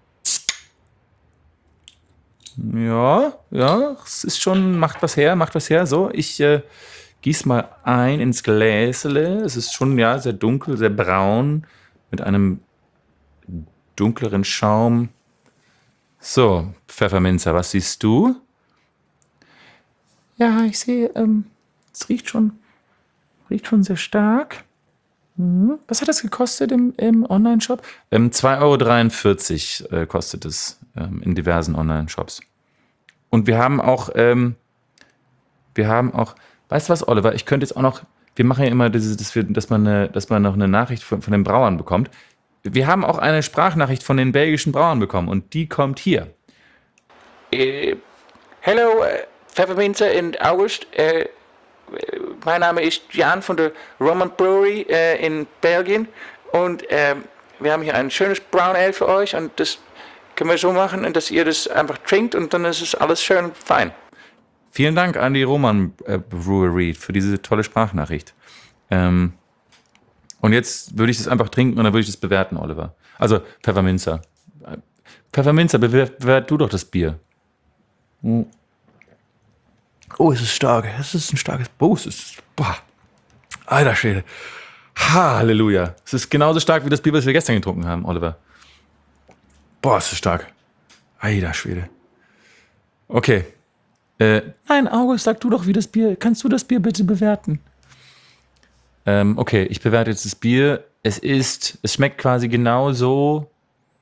Ja, ja, es ist schon, macht was her, macht was her. So, ich äh, gieß mal ein ins Gläsele. Es ist schon, ja, sehr dunkel, sehr braun, mit einem dunkleren Schaum. So, Pfefferminzer, was siehst du? Ja, ich sehe, ähm, es riecht schon, riecht schon sehr stark. Was hat das gekostet im, im Online-Shop? Ähm, zwei Euro dreiundvierzig äh, kostet es ähm, in diversen Online-Shops. Und wir haben auch, ähm, wir haben auch, weißt du was, Oliver, ich könnte jetzt auch noch, wir machen ja immer, dieses, dass, wir, dass, man eine, dass man noch eine Nachricht von, von den Brauern bekommt. Wir haben auch eine Sprachnachricht von den belgischen Brauern bekommen und die kommt hier. Äh, hello, äh, Pfefferminzer in August. Äh, Mein Name ist Jan von der Roman Brewery äh, in Belgien und äh, wir haben hier ein schönes Brown Ale für euch und das können wir so machen, dass ihr das einfach trinkt und dann ist es alles schön fein. Vielen Dank an die Roman äh, Brewery für diese tolle Sprachnachricht. Ähm, und jetzt würde ich das einfach trinken und dann würde ich das bewerten, Oliver. Also Pfefferminzer. Pfefferminzer, bewert, bewert du doch das Bier. Hm. Oh, es ist stark. Es ist ein starkes Boost. Es ist, boah. Alter Schwede. Halleluja. Es ist genauso stark wie das Bier, was wir gestern getrunken haben, Oliver. Boah, es ist stark. Alter Schwede. Okay. Äh, nein, August, sag du doch, wie das Bier. Kannst du das Bier bitte bewerten? Ähm, okay, ich bewerte jetzt das Bier. Es ist, es schmeckt quasi genauso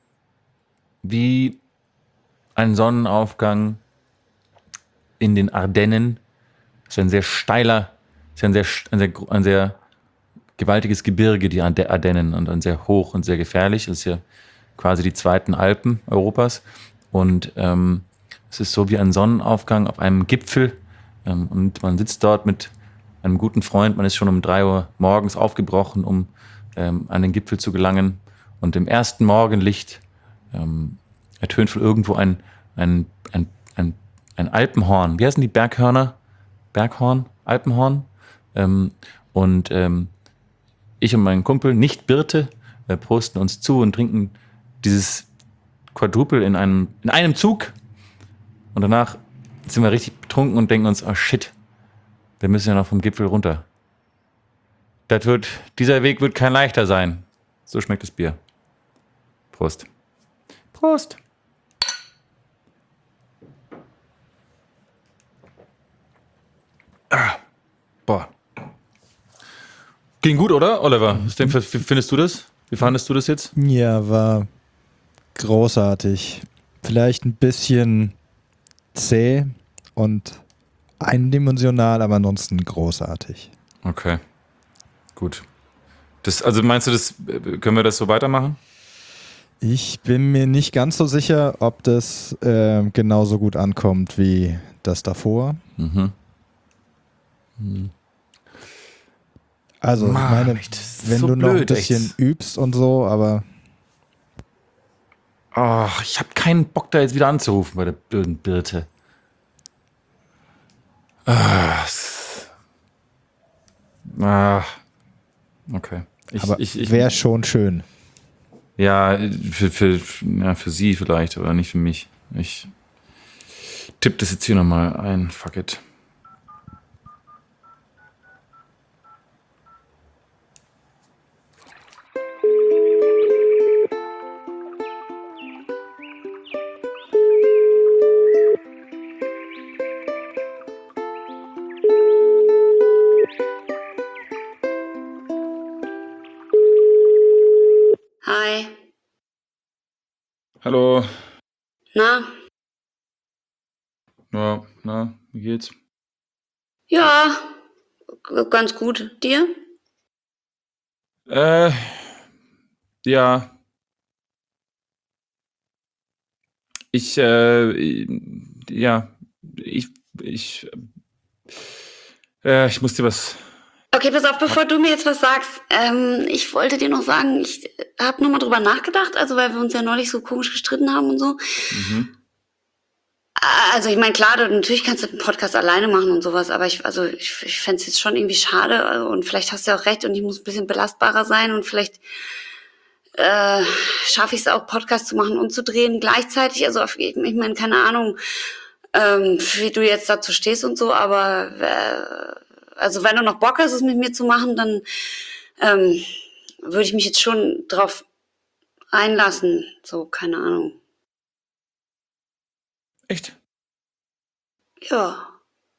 wie ein Sonnenaufgang in den Ardennen. Das ist ein sehr steiler, ist ein sehr, ein sehr, ein sehr gewaltiges Gebirge, die Ardennen, und ein sehr hoch und sehr gefährlich. Das ist ja quasi die zweiten Alpen Europas. Und ähm, es ist so wie ein Sonnenaufgang auf einem Gipfel. Ähm, und man sitzt dort mit einem guten Freund. Man ist schon um drei Uhr morgens aufgebrochen, um ähm, an den Gipfel zu gelangen. Und im ersten Morgenlicht ähm, ertönt von irgendwo ein, ein, ein, ein Ein Alpenhorn. Wie heißen die Berghörner? Berghorn? Alpenhorn? Ähm, und ähm, ich und mein Kumpel, nicht Birte, äh, posten uns zu und trinken dieses Quadruple in einem, in einem Zug. Und danach sind wir richtig betrunken und denken uns, oh shit, wir müssen ja noch vom Gipfel runter. Das wird, dieser Weg wird kein leichter sein. So schmeckt das Bier. Prost. Prost. Ah, boah. Ging gut, oder, Oliver? Wie findest du das? Wie fandest du das jetzt? Ja, war großartig. Vielleicht ein bisschen zäh und eindimensional, aber ansonsten großartig. Okay, gut. Das, also meinst du, das können wir das so weitermachen? Ich bin mir nicht ganz so sicher, ob das äh, genauso gut ankommt wie das davor. Mhm. Mhm. Also, Mann, ich meine, echt, wenn so du noch blöd, ein bisschen echt. übst und so, aber Oh, ich habe keinen Bock, da jetzt wieder anzurufen bei der blöden Birte. Ah, s- ah, okay. Ich, aber ich, ich, wäre schon schön. ja, für, für, ja, für sie vielleicht, aber nicht für mich. Ich tippe das jetzt hier nochmal ein. Fuck it. Hi. Hallo. Na? Ja, na, wie geht's? Ja, g- ganz gut. Dir? Äh, ja. Ich, äh, ja, ich, ich, äh, ich muss dir was. Okay, pass auf, bevor du mir jetzt was sagst. Ähm, ich wollte dir noch sagen, ich habe nochmal drüber nachgedacht, also weil wir uns ja neulich so komisch gestritten haben und so. Mhm. Also ich meine, klar, du, natürlich kannst du den Podcast alleine machen und sowas, aber ich, also ich, ich fände es jetzt schon irgendwie schade also, und vielleicht hast du ja auch recht und ich muss ein bisschen belastbarer sein und vielleicht äh, schaffe ich es auch, Podcast zu machen und zu drehen gleichzeitig. Also auf, ich meine, keine Ahnung, ähm, wie du jetzt dazu stehst und so, aber äh, also wenn du noch Bock hast, es mit mir zu machen, dann ähm, würde ich mich jetzt schon drauf einlassen. So, keine Ahnung. Echt? Ja.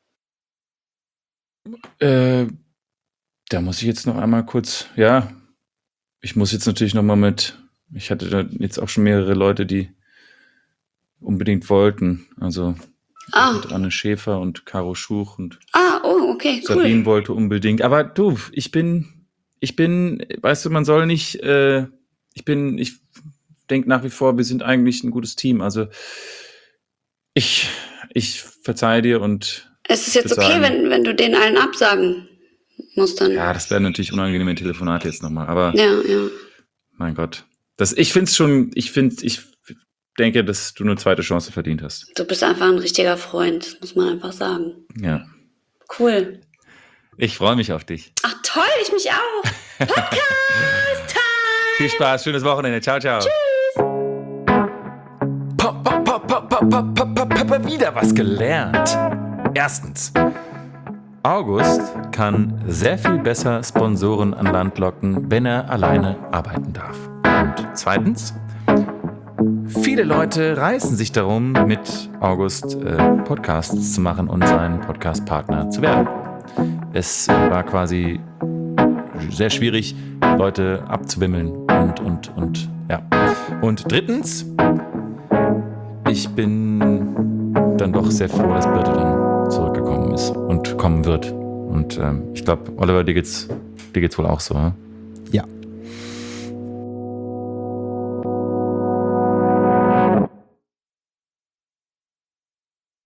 Äh, da muss ich jetzt noch einmal kurz, ja, ich muss jetzt natürlich noch mal mit, ich hatte da jetzt auch schon mehrere Leute, die unbedingt wollten, also Ah. mit Anne Schäfer und Caro Schuch und Ah, oh, okay, cool. Sabine wollte unbedingt, aber du, ich bin, ich bin, weißt du, man soll nicht, äh, ich bin, ich denke nach wie vor, wir sind eigentlich ein gutes Team, also ich, ich verzeihe dir und Es ist jetzt würde okay, sagen- wenn, wenn du den allen absagen musst dann. ja, das wäre natürlich unangenehme Telefonate jetzt nochmal, aber Ja, ja. mein Gott. Das, ich finde es schon, ich finde, ich denke, dass du eine zweite Chance verdient hast. Du bist einfach ein richtiger Freund, das muss man einfach sagen. Ja. Cool. Ich freue mich auf dich. Ach toll, ich mich auch. Podcast-Time! Viel Spaß, schönes Wochenende. Ciao, ciao. Tschüss. Pop, pop, pop, pop, pop, pop, pop, pop, pop, wieder was gelernt. Erstens. August kann sehr viel besser Sponsoren an Land locken, wenn er alleine arbeiten darf. Und zweitens, viele Leute reißen sich darum, mit August äh, Podcasts zu machen und sein Podcast-Partner zu werden. Es äh, war quasi sehr schwierig, Leute abzuwimmeln und, und, und, ja. Und drittens, ich bin dann doch sehr froh, dass Birte dann zurückgekommen ist und kommen wird. Und ähm, ich glaube, Oliver, dir geht's, dir geht's wohl auch so, ne?